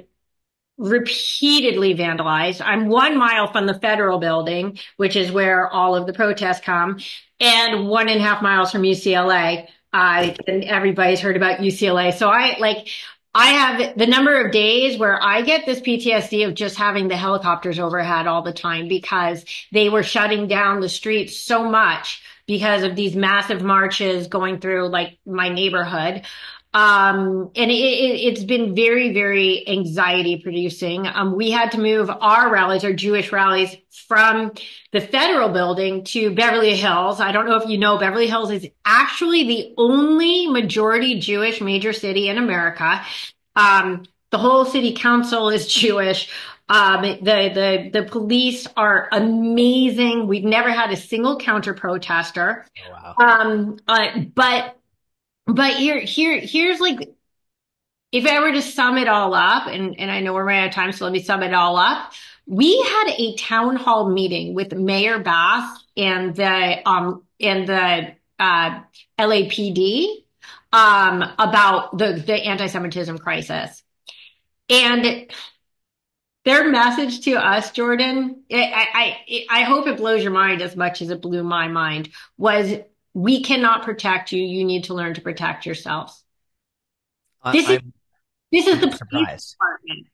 repeatedly vandalized. I'm one mile from the federal building, which is where all of the protests come, and one and a half miles from U C L A. Uh, and everybody's heard about U C L A. So I like, I have the number of days where I get this P T S D of just having the helicopters overhead all the time because they were shutting down the streets so much because of these massive marches going through like my neighborhood. Um, and it, it, it's been very, very anxiety producing. Um, we had to move our rallies, our Jewish rallies, from the federal building to Beverly Hills. I don't know if you know, Beverly Hills is actually the only majority Jewish major city in America. Um, the whole city council is Jewish. Um, the, the, the police are amazing. We've never had a single counter protester. Oh wow. Um, uh, but but here, here, here's like, if I were to sum it all up, and, and I know we're running out of time, so let me sum it all up. We had a town hall meeting with Mayor Bass and the, um, and the, uh, L A P D, um, about the, the anti-Semitism crisis. And their message to us, Jordan, I, I, I hope it blows your mind as much as it blew my mind, was we cannot protect you. You need to learn to protect yourselves. I, This is I'm this is I'm the police surprised. department.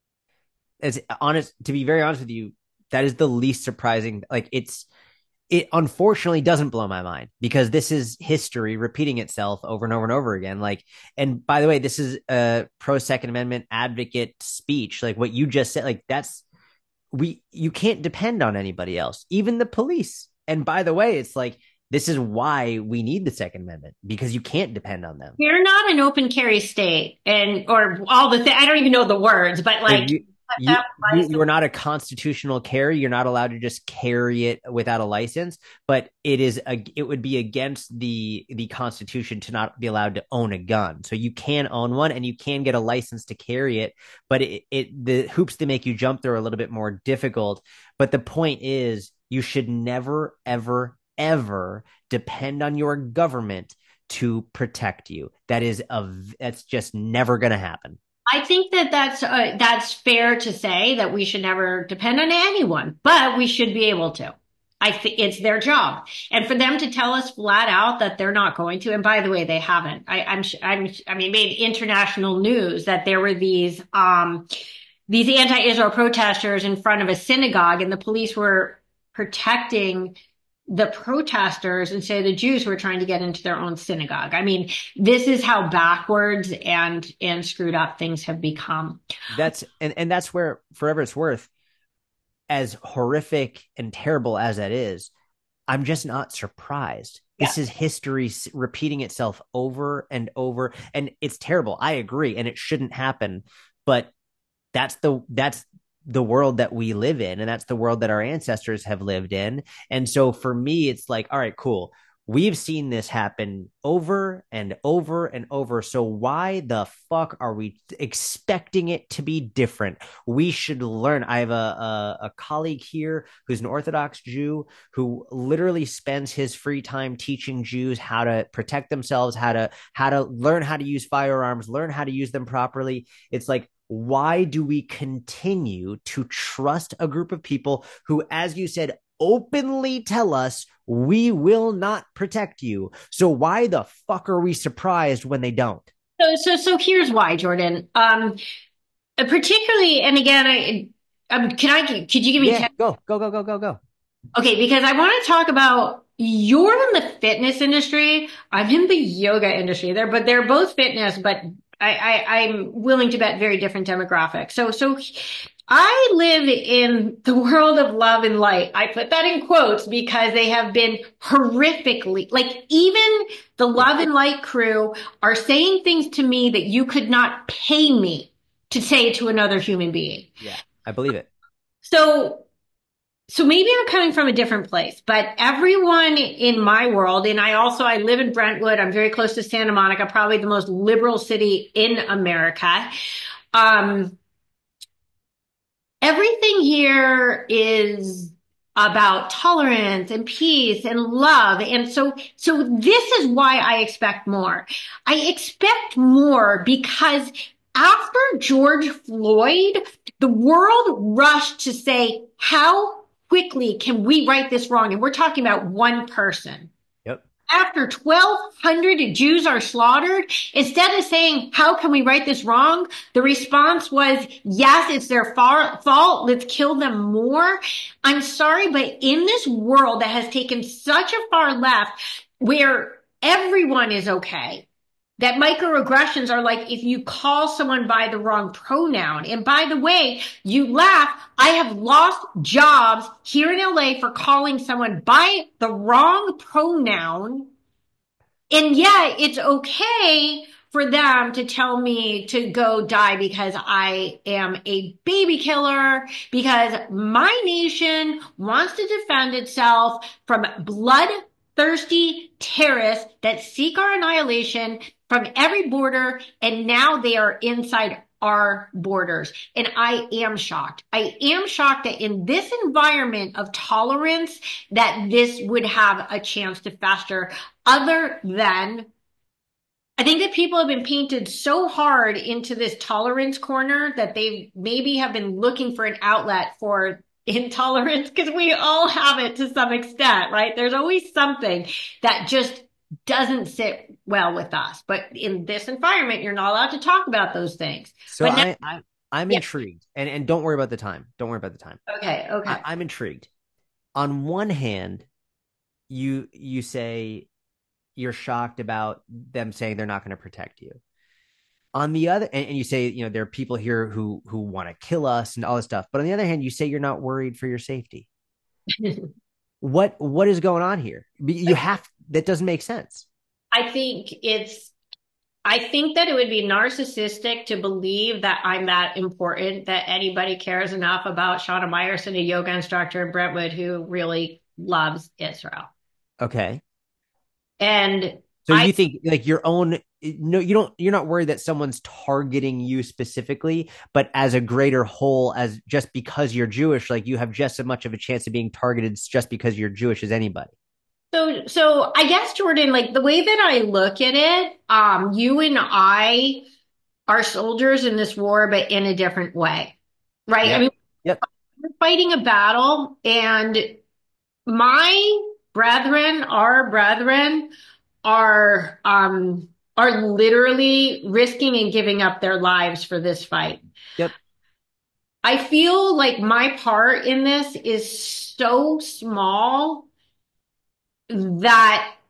As honest to be very honest with you, that is the least surprising. Like it's it unfortunately doesn't blow my mind because this is history repeating itself over and over and over again. Like, and by the way, this is a pro Second Amendment advocate speech. Like what you just said, like that's we you can't depend on anybody else, even the police. And by the way, it's like this is why we need the Second Amendment because you can't depend on them. We're not an open carry state, and or all the th- I don't even know the words, but Like like you, you, that you, applies to you are not a constitutional carry. You're not allowed to just carry it without a license. But it is a, it would be against the the Constitution to not be allowed to own a gun. So you can own one and you can get a license to carry it. But it, it the hoops they make you jump through are a little bit more difficult. But the point is, you should never, ever, ever depend on your government to protect you. That is a that's just never going to happen. I think that that's uh, that's fair to say that we should never depend on anyone, but we should be able to. I think it's their job, and for them to tell us flat out that they're not going to. And by the way, they haven't. I, I'm I'm I mean, made international news that there were these um these anti-Israel protesters in front of a synagogue, and the police were protecting the protesters and say the Jews were trying to get into their own synagogue. I mean, this is how backwards and and screwed up things have become. That's and and that's where forever it's worth, as horrific and terrible as that is, I'm just not surprised. Yeah. This is history repeating itself over and over, and it's terrible. I agree, and it shouldn't happen. But that's the that's the world that we live in, and that's the world that our ancestors have lived in. And so for me, it's like, all right, cool. We've seen this happen over and over and over. So why the fuck are we expecting it to be different? We should learn. I have a, a, a colleague here who's an Orthodox Jew who literally spends his free time teaching Jews how to protect themselves, how to how to learn how to use firearms, learn how to use them properly. It's like, why do we continue to trust a group of people who, as you said, openly tell us we will not protect you. So why the fuck are we surprised when they don't? So, so, so here's why, Jordan. Um, particularly, and again, I, um, can I, could you give me Yeah, ten? go, go, go, go, go, go. Okay, because I want to talk about you're in the fitness industry. I'm in the yoga industry there, but they're both fitness, but I, I, I'm willing to bet very different demographics. So, so I live in the world of love and light. I put that in quotes because they have been horrifically, like even the Yeah, love and light crew are saying things to me that you could not pay me to say to another human being. yeah, I believe it. So so maybe I'm coming from a different place, but everyone in my world, and I also, I live in Brentwood. I'm very close to Santa Monica, probably the most liberal city in America. Um, everything here is about tolerance and peace and love. And so, so this is why I expect more. I expect more because after George Floyd, the world rushed to say, how quickly can we right this wrong? And we're talking about one person. Yep. After twelve hundred Jews are slaughtered, instead of saying, how can we right this wrong? The response was, yes, it's their fault. Let's kill them more. I'm sorry, but in this world that has taken such a far left where everyone is okay, that microaggressions are like if you call someone by the wrong pronoun. And by the way, you laugh. I have lost jobs here in L A for calling someone by the wrong pronoun. And yet it's okay for them to tell me to go die because I am a baby killer, because my nation wants to defend itself from bloodthirsty terrorists that seek our annihilation from every border, and now they are inside our borders. And I am shocked. I am shocked that in this environment of tolerance, that this would have a chance to fester, other than I think that people have been painted so hard into this tolerance corner that they maybe have been looking for an outlet for intolerance because we all have it to some extent, right? There's always something that just doesn't sit well with us. But in this environment, you're not allowed to talk about those things. So But now, I, I I'm yeah, intrigued, and and don't worry about the time. Don't worry about the time. okay, I, okay. I'm intrigued. On one hand, you you say you're shocked about them saying they're not going to protect you. On the other, and, and you say, you know, there are people here who who want to kill us and all this stuff. But on the other hand, you say you're not worried for your safety. What what is going on here? You have that doesn't make sense. I think it's I think that it would be narcissistic to believe that I'm that important, that anybody cares enough about Shauna Meyerson, a yoga instructor in Brentwood who really loves Israel. Okay. And So I, you think like your own no, you don't you're not worried that someone's targeting you specifically, but as a greater whole, as just because you're Jewish, like you have just as much of a chance of being targeted just because you're Jewish as anybody. so, so I guess, Jordan, like the way that I look at it, um, you and I are soldiers in this war, but in a different way, right? I Yep. mean, Yep. we're fighting a battle and my brethren, our brethren are um are literally risking and giving up their lives for this fight. Yep. I feel like my part in this is so small that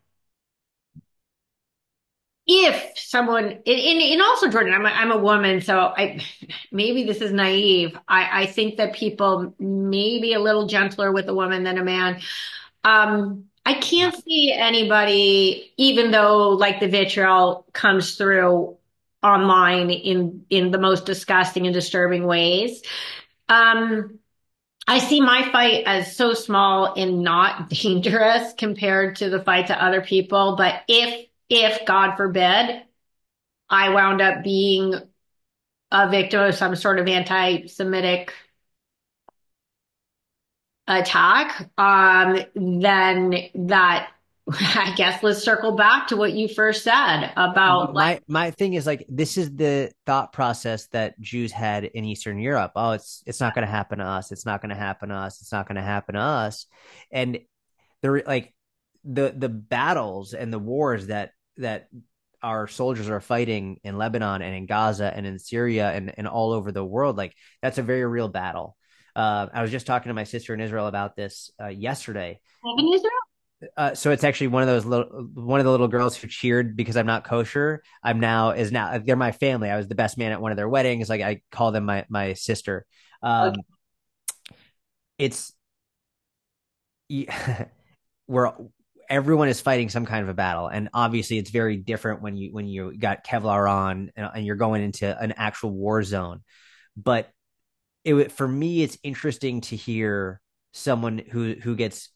if someone and, and also Jordan, I'm a, I'm a woman, so I maybe this is naive. I, I think that people may be a little gentler with a woman than a man. Um, I can't see anybody, even though like the vitriol comes through online in in the most disgusting and disturbing ways. Um, I see my fight as so small and not dangerous compared to the fight to other people. But if if God forbid I wound up being a victim of some sort of anti-Semitic attack, um, then that I guess let's circle back to what you first said about like, my my thing is like this is the thought process that Jews had in Eastern Europe. Oh, it's it's not going to happen to us. It's not going to happen to us. It's not going to happen to us. And they're like the the battles and the wars that that our soldiers are fighting in Lebanon and in Gaza and in Syria and, and all over the world, like that's a very real battle. Uh, I was just talking to my sister in Israel about this uh, yesterday. in Israel. Uh, so it's actually one of those little one of the little girls who cheered because I'm not kosher. I'm now is now they're my family. I was the best man at one of their weddings. Like I call them my my sister. Okay. Um, it's where everyone is fighting some kind of a battle, and obviously it's very different when you when you got Kevlar on and, and you're going into an actual war zone. But it for me, it's interesting to hear someone who who gets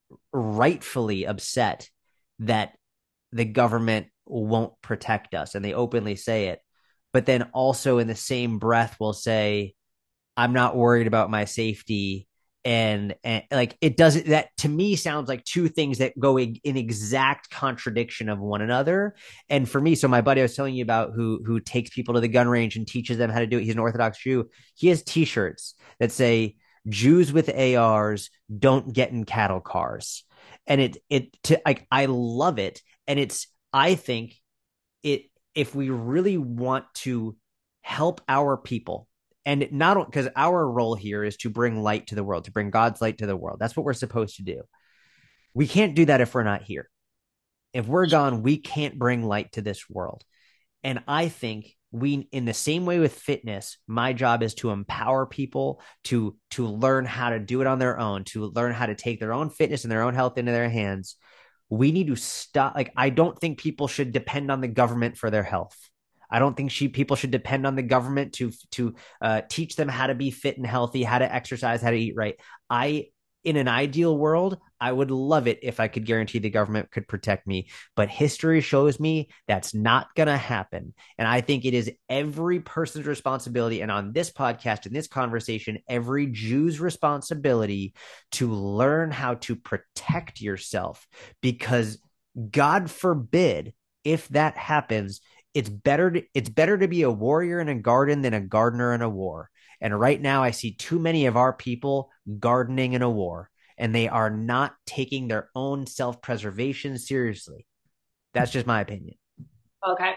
rightfully upset that the government won't protect us and they openly say it, but then also in the same breath will say I'm not worried about my safety. And, and like it doesn't, that to me sounds like two things that go in, in exact contradiction of one another. And for me, so my buddy I was telling you about who who takes people to the gun range and teaches them how to do it, he's an Orthodox Jew. He has t-shirts that say Jews with A Rs don't get in cattle cars. And it it to like I love it. And it's I think it if we really want to help our people, and not because our role here is to bring light to the world, to bring God's light to the world. That's what we're supposed to do. We can't do that if we're not here. If we're gone, we can't bring light to this world. And I think we, in the same way with fitness, my job is to empower people to to learn how to do it on their own, to learn how to take their own fitness and their own health into their hands. We need to stop. Like, I don't think people should depend on the government for their health. I don't think she, people should depend on the government to to uh, teach them how to be fit and healthy, how to exercise, how to eat right. I, in an ideal world, I would love it if I could guarantee the government could protect me. But history shows me that's not going to happen. And I think it is every person's responsibility. And on this podcast, in this conversation, every Jew's responsibility to learn how to protect yourself. Because God forbid, if that happens, it's better to, it's better to be a warrior in a garden than a gardener in a war. And right now I see too many of our people gardening in a war, and they are not taking their own self-preservation seriously. That's just my opinion. Okay.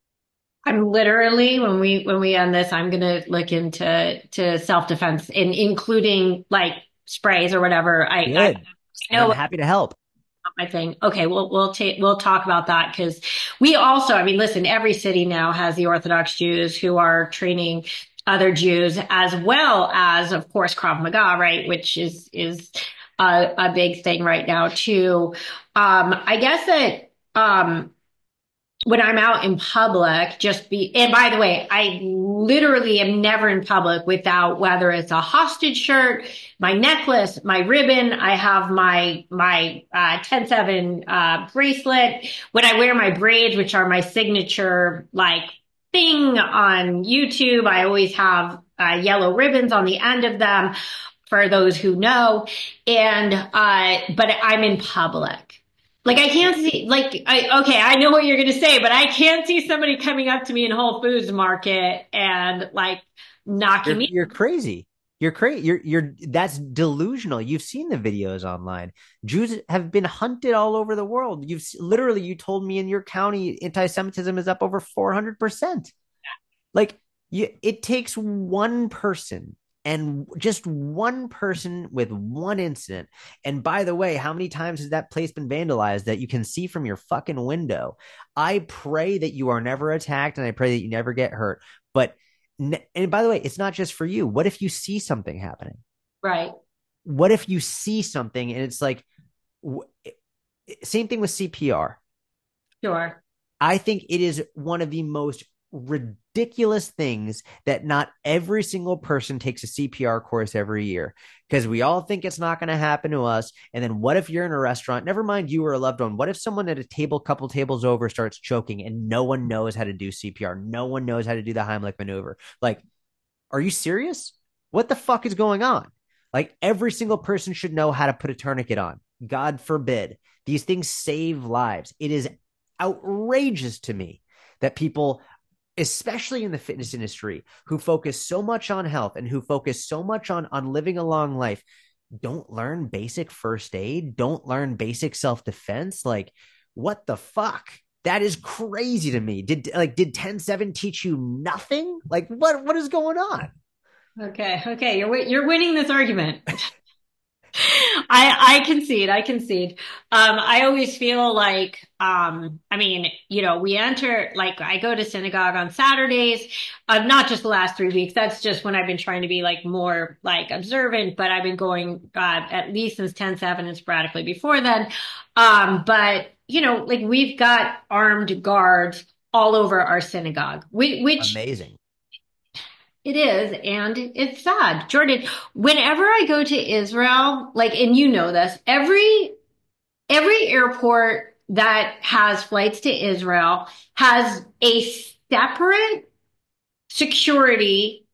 I'm literally when we when we end this, I'm gonna look into to self-defense and including like sprays or whatever. I I, Good. I And I'm know happy to help. my thing. Okay, we'll we'll take we'll talk about that because we also, I mean, listen, every city now has the Orthodox Jews who are training other Jews as well as, of course, Krav Maga, right? Which is is a, a big thing right now too. Um, I guess that um when I'm out in public, just be, and by the way, I literally am never in public without whether it's a hostage shirt, my necklace, my ribbon. I have my, my, uh, ten seven, uh, bracelet. When I wear my braids, which are my signature, like thing on YouTube, I always have, uh, yellow ribbons on the end of them for those who know. And, uh, but I'm in public. Like I can't see, like, I, okay, I know what you're going to say, but I can't see somebody coming up to me in Whole Foods Market and like knocking You're me. you're crazy. You're crazy. You're you're that's delusional. You've seen the videos online. Jews have been hunted all over the world. You've literally you told me in your county anti-Semitism is up over four hundred percent. Like you, it takes one person and just one person with one incident. And by the way, how many times has that place been vandalized that you can see from your fucking window? I pray that you are never attacked and I pray that you never get hurt. But, and by the way, it's not just for you. What if you see something happening? Right. What if you see something and it's like, same thing with C P R. Sure. I think it is one of the most ridiculous things that not every single person takes a C P R course every year because we all think it's not going to happen to us. And then what if you're in a restaurant, never mind you or a loved one, what if someone at a table, couple tables over starts choking and no one knows how to do C P R? No one knows how to do the Heimlich maneuver. Like, are you serious? What the fuck is going on? Like every single person should know how to put a tourniquet on. God forbid. These things save lives. It is outrageous to me that people, especially in the fitness industry, who focus so much on health and who focus so much on, on living a long life, don't learn basic first aid, don't learn basic self-defense. Like, what the fuck? That is crazy to me. Did like did ten seven teach you nothing? Like, what what is going on? Okay, okay, you're you're winning this argument. I I concede. I concede. Um, I always feel like, um, I mean, you know, we enter like I go to synagogue on Saturdays. Uh, not just the last three weeks. That's just when I've been trying to be like more like observant. But I've been going uh, at least since ten seven and sporadically before then. Um, but you know, like we've got armed guards all over our synagogue, which, which Amazing. it is, and it's sad. Jordan, whenever I go to Israel, like, and you know this, every every airport that has flights to Israel has a separate security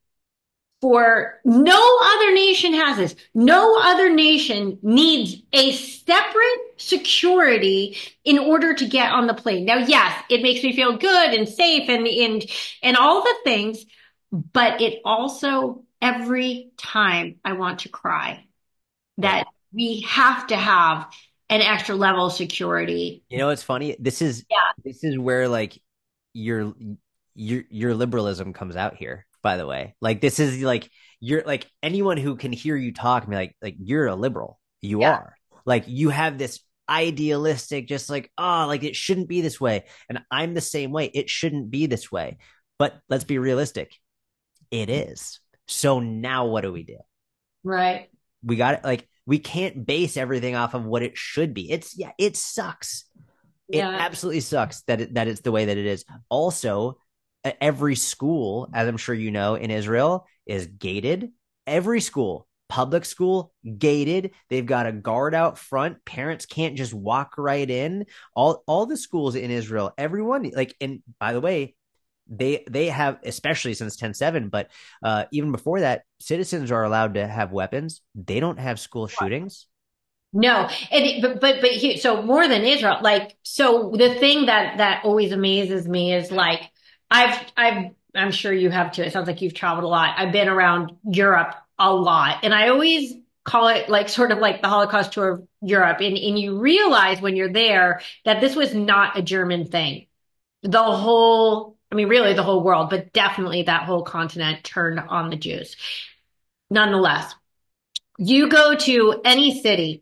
for no other nation has this. No other nation needs a separate security in order to get on the plane. Now, yes, it makes me feel good and safe and and and all the things, but it also every time I want to cry Yeah. that we have to have an extra level of security. You know, it's funny. This is Yeah. this is where like your your your liberalism comes out here, by the way. Like this is like you're like anyone who can hear you talk and be like like you're a liberal. You Yeah. are. Like you have this idealistic, just like, oh, like it shouldn't be this way. And I'm the same way. It shouldn't be this way. But let's be realistic. It is. So now what do we do? Right. We got it. Like we can't base everything off of what it should be. It's yeah, it sucks. It Yeah. absolutely sucks that it, that it's the way that it is. Also, e- every school, as I'm sure you know, in Israel is gated. Every school, public school, gated. They've got a guard out front. Parents can't just walk right in. All all the schools in Israel, everyone like. And by the way, they they have, especially since ten seven, but uh, even before that, citizens are allowed to have weapons. They don't have school shootings. No, and it, but but but he, so more than Israel, like so the thing that that always amazes me is like I've I've I'm sure you have too. It sounds like you've traveled a lot. I've been around Europe a lot, and I always call it like sort of like the Holocaust tour of Europe. And and you realize when you're there that this was not a German thing. The whole, I mean, really the whole world, but definitely that whole continent turned on the Jews. Nonetheless, you go to any city.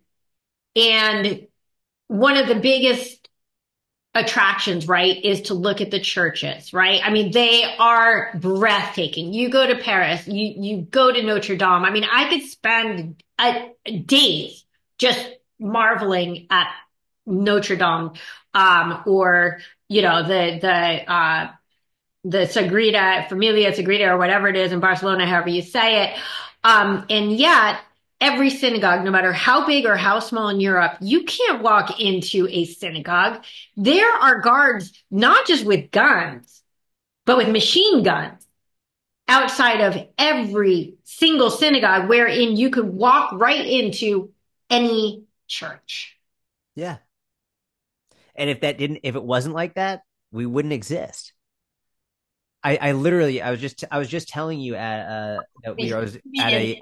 And one of the biggest attractions, right, is to look at the churches, right? I mean, they are breathtaking. You go to Paris, you you go to Notre Dame. I mean, I could spend a, days just marveling at Notre Dame, um, or you know the the uh, the Sagrada Familia Sagrada or whatever it is in Barcelona, however you say it. Um, and yet, every synagogue, no matter how big or how small in Europe, you can't walk into a synagogue. There are guards, not just with guns, but with machine guns outside of every single synagogue, wherein you could walk right into any church. Yeah. And if that didn't, if it wasn't like that, we wouldn't exist. I, I literally, I was just, I was just telling you at, uh, that we I was at a,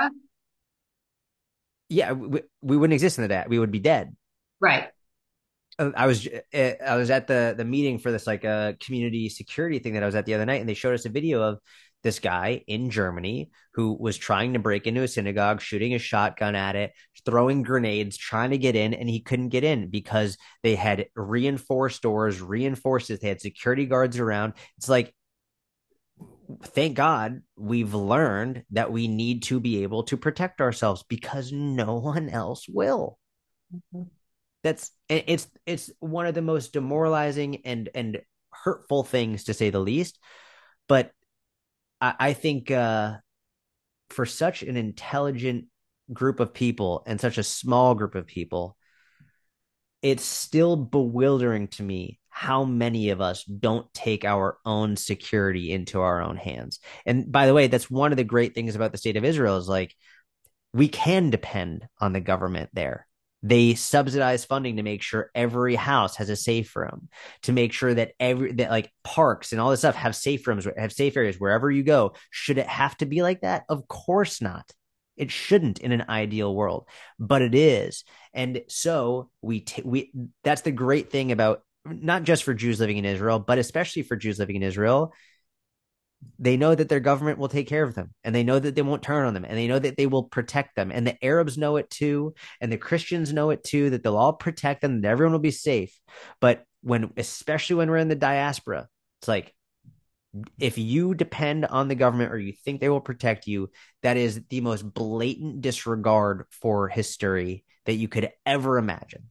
yeah, we, we wouldn't exist in the day. We would be dead. Right. Uh, I was, uh, I was at the the meeting for this like a uh, community security thing that I was at the other night, and they showed us a video of this guy in Germany who was trying to break into a synagogue, shooting a shotgun at it, throwing grenades, trying to get in, and he couldn't get in because they had reinforced doors, reinforced it. They had security guards around. It's like, thank God we've learned that we need to be able to protect ourselves because no one else will. Mm-hmm. That's it's it's one of the most demoralizing and and hurtful things to say the least. But I, I think uh, for such an intelligent group of people and such a small group of people, it's still bewildering to me how many of us don't take our own security into our own hands. And by the way, that's one of the great things about the state of Israel is like we can depend on the government there. They subsidize funding to make sure every house has a safe room, to make sure that every that like parks and all this stuff have safe rooms, have safe areas wherever you go. Should it have to be like that? Of course not. It shouldn't in an ideal world, but it is. And so we t- we that's the great thing about, not just for Jews living in Israel, but especially for Jews living in Israel. They know that their government will take care of them, and they know that they won't turn on them, and they know that they will protect them, and the Arabs know it too, and the Christians know it too, that they'll all protect them, that everyone will be safe. But when, especially when we're in the diaspora, it's like, if you depend on the government or you think they will protect you, that is the most blatant disregard for history that you could ever imagine.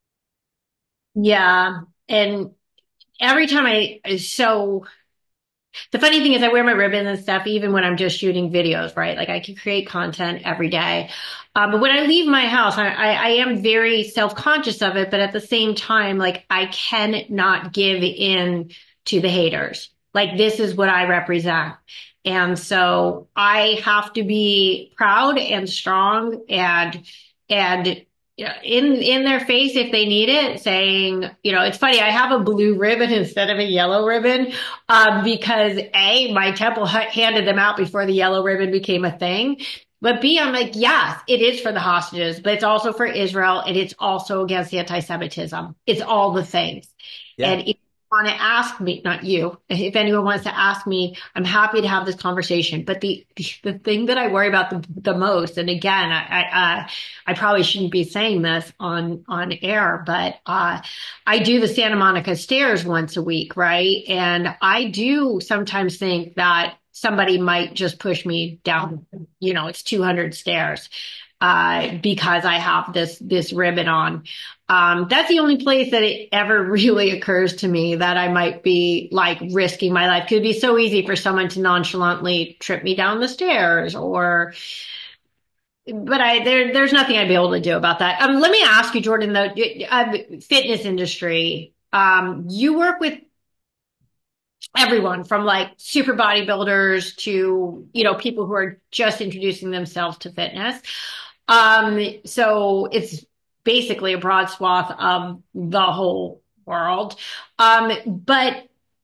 Yeah. And every time I, so the funny thing is I wear my ribbon and stuff, even when I'm just shooting videos, right? Like I can create content every day. Um, but when I leave my house, I, I, I am very self-conscious of it. But at the same time, like I cannot give in to the haters. Like this is what I represent. And so I have to be proud and strong and, and in in their face if they need it, saying, you know, it's funny, I have a blue ribbon instead of a yellow ribbon, um, because A, my temple handed them out before the yellow ribbon became a thing. But B, I'm like, yes, it is for the hostages, but it's also for Israel, and it's also against anti-Semitism. It's all the things. Yeah. And if want to ask me, not you, if anyone wants to ask me, I'm happy to have this conversation. But the the thing that I worry about the, the most, and again, I I, uh, I probably shouldn't be saying this on on air, but uh, I do the Santa Monica stairs once a week, right? And I do sometimes think that somebody might just push me down. You know, it's two hundred stairs uh, because I have this this ribbon on. Um, that's the only place that it ever really occurs to me that I might be like risking my life. Could be so easy for someone to nonchalantly trip me down the stairs, or, but I there there's nothing I'd be able to do about that. Um, let me ask you, Jordan, the uh, fitness industry. Um, you work with everyone from like super bodybuilders to, you know, people who are just introducing themselves to fitness. Um, so it's basically a broad swath of the whole world. Um, but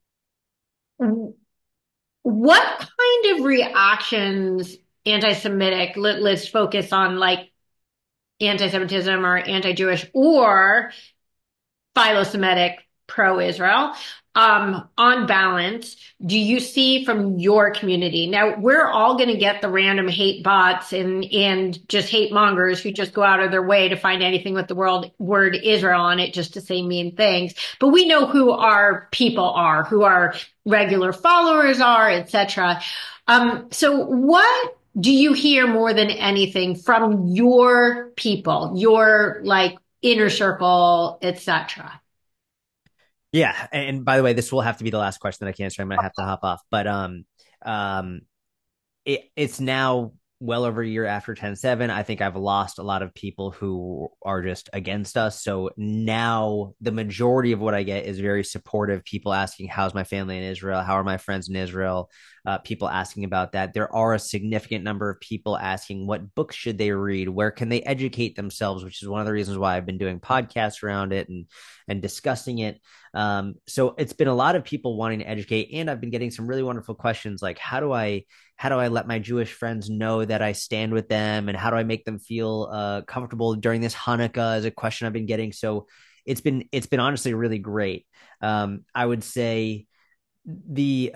what kind of reactions anti-Semitic, let, let's focus on like anti-Semitism or anti-Jewish or philo-Semitic pro-Israel. Um, on balance, do you see from your community? Now, we're all going to get the random hate bots and and just hate mongers who just go out of their way to find anything with the world word Israel on it just to say mean things. But we know who our people are, who our regular followers are, et cetera. Um, so what do you hear more than anything from your people, your like inner circle, et cetera? Yeah, and by the way, this will have to be the last question that I can answer. I'm gonna have to hop off, but um, um, it, it's now well over a year after ten seven. I think I've lost a lot of people who are just against us. So now the majority of what I get is very supportive people asking, how's my family in Israel? How are my friends in Israel? Uh, people asking about that. There are a significant number of people asking what books should they read? Where can they educate themselves? Which is one of the reasons why I've been doing podcasts around it and and discussing it. Um, so it's been a lot of people wanting to educate, and I've been getting some really wonderful questions like, how do I how do I let my Jewish friends know that I stand with them, and how do I make them feel uh, comfortable during this Hanukkah? Is a question I've been getting. So it's been it's been honestly really great. Um, I would say the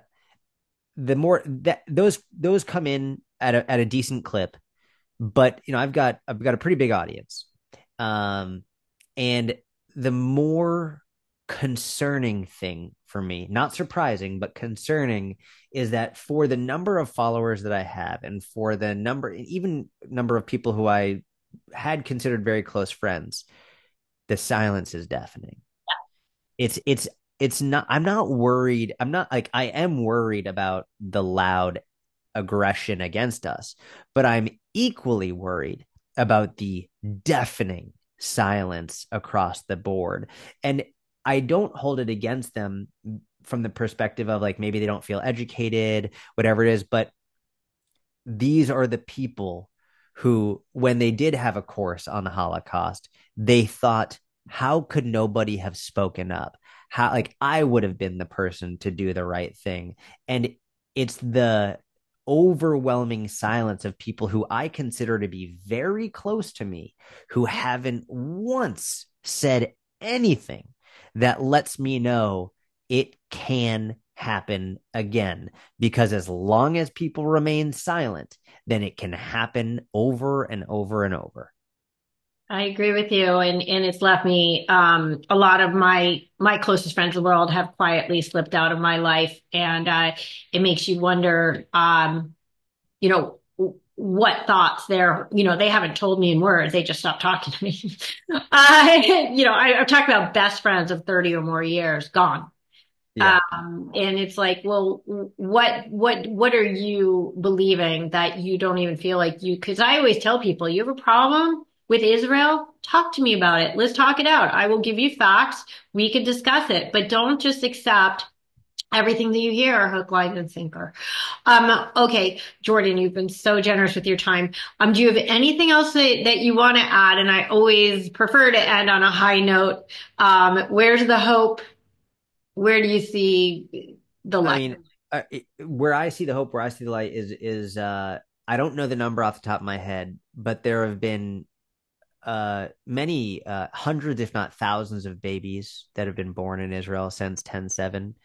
the more that those those come in at a at a decent clip, but you know I've got I've got a pretty big audience, um, and the more concerning thing for me, not surprising, but concerning, is that for the number of followers that I have, and for the number, even number of people who I had considered very close friends, the silence is deafening. It's it's it's not. I'm not worried. I'm not like I am worried about the loud aggression against us, but I'm equally worried about the deafening silence across the board. And I don't hold it against them from the perspective of like maybe they don't feel educated, whatever it is, but these are the people who, when they did have a course on the Holocaust, they thought, how could nobody have spoken up? How, like, I would have been the person to do the right thing. And it's the overwhelming silence of people who I consider to be very close to me who haven't once said anything that lets me know it can happen again. Because as long as people remain silent, then it can happen over and over and over. I agree with you, and and it's left me um, a lot of my my closest friends in the world have quietly slipped out of my life, and uh, it makes you wonder, um, you know, what thoughts they're, you know, they haven't told me in words, they just stopped talking to me. I, you know, I, I'm talking about best friends of thirty or more years gone. Yeah. Um, and it's like, well, what, what, what are you believing that you don't even feel like you, cause I always tell people, you have a problem with Israel? Talk to me about it. Let's talk it out. I will give you facts. We could discuss it, but don't just accept everything that you hear, hook, line, and sinker. Um, okay, Jordan, you've been so generous with your time. Um, do you have anything else that, that you want to add? And I always prefer to end on a high note. Um, where's the hope? Where do you see the I light? mean, uh, it, where I see the hope, where I see the light is is uh, I don't know the number off the top of my head, but there have been uh, many uh, hundreds, if not thousands, of babies that have been born in Israel since ten seven,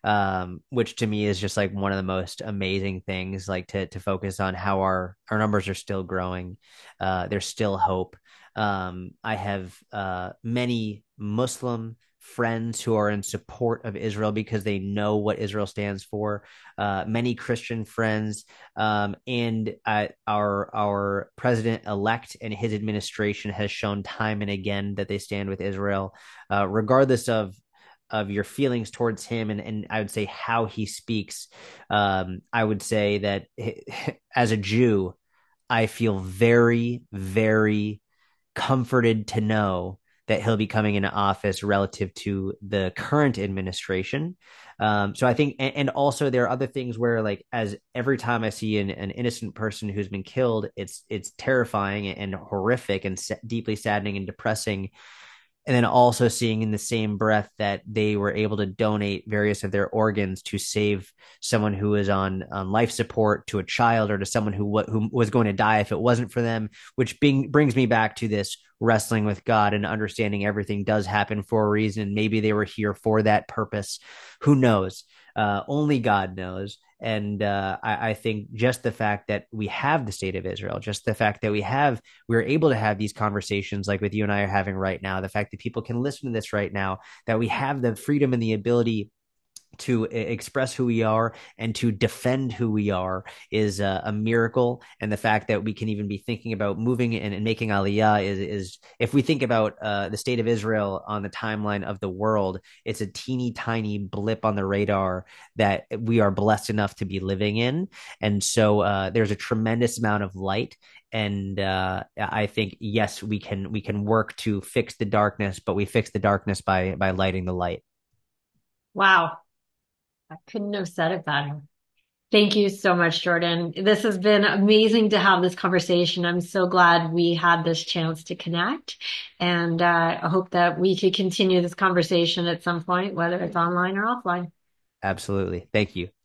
um, which to me is just like one of the most amazing things. Like to to focus on how our our numbers are still growing. Uh, there's still hope. Um, I have uh, many Muslim friends who are in support of Israel because they know what Israel stands for. Uh, many Christian friends, um, and uh, our our president elect and his administration has shown time and again that they stand with Israel, uh, regardless of of your feelings towards him, and, and I would say how he speaks. Um, I would say that as a Jew, I feel very, very comforted to know that he'll be coming into office relative to the current administration. Um, so I think, and, and also there are other things where, like, as every time I see an, an innocent person who's been killed, it's it's terrifying and horrific and sa- deeply saddening and depressing. And then also seeing in the same breath that they were able to donate various of their organs to save someone who was on, on life support, to a child, or to someone who who was going to die if it wasn't for them, which being, brings me back to this wrestling with God and understanding everything does happen for a reason. Maybe they were here for that purpose. Who knows? Uh, only God knows. And uh, I, I think just the fact that we have the state of Israel, just the fact that we have, we're able to have these conversations like with you and I are having right now, the fact that people can listen to this right now, that we have the freedom and the ability to express who we are and to defend who we are is a, a miracle. And the fact that we can even be thinking about moving and, and making aliyah is, is if we think about uh, the state of Israel on the timeline of the world, it's a teeny tiny blip on the radar that we are blessed enough to be living in. And so uh, there's a tremendous amount of light. And uh, I think, yes, we can we can work to fix the darkness, but we fix the darkness by by lighting the light. Wow. I couldn't have said it better. Thank you so much, Jordan. This has been amazing to have this conversation. I'm so glad we had this chance to connect. And uh, I hope that we could continue this conversation at some point, whether it's online or offline. Absolutely. Thank you.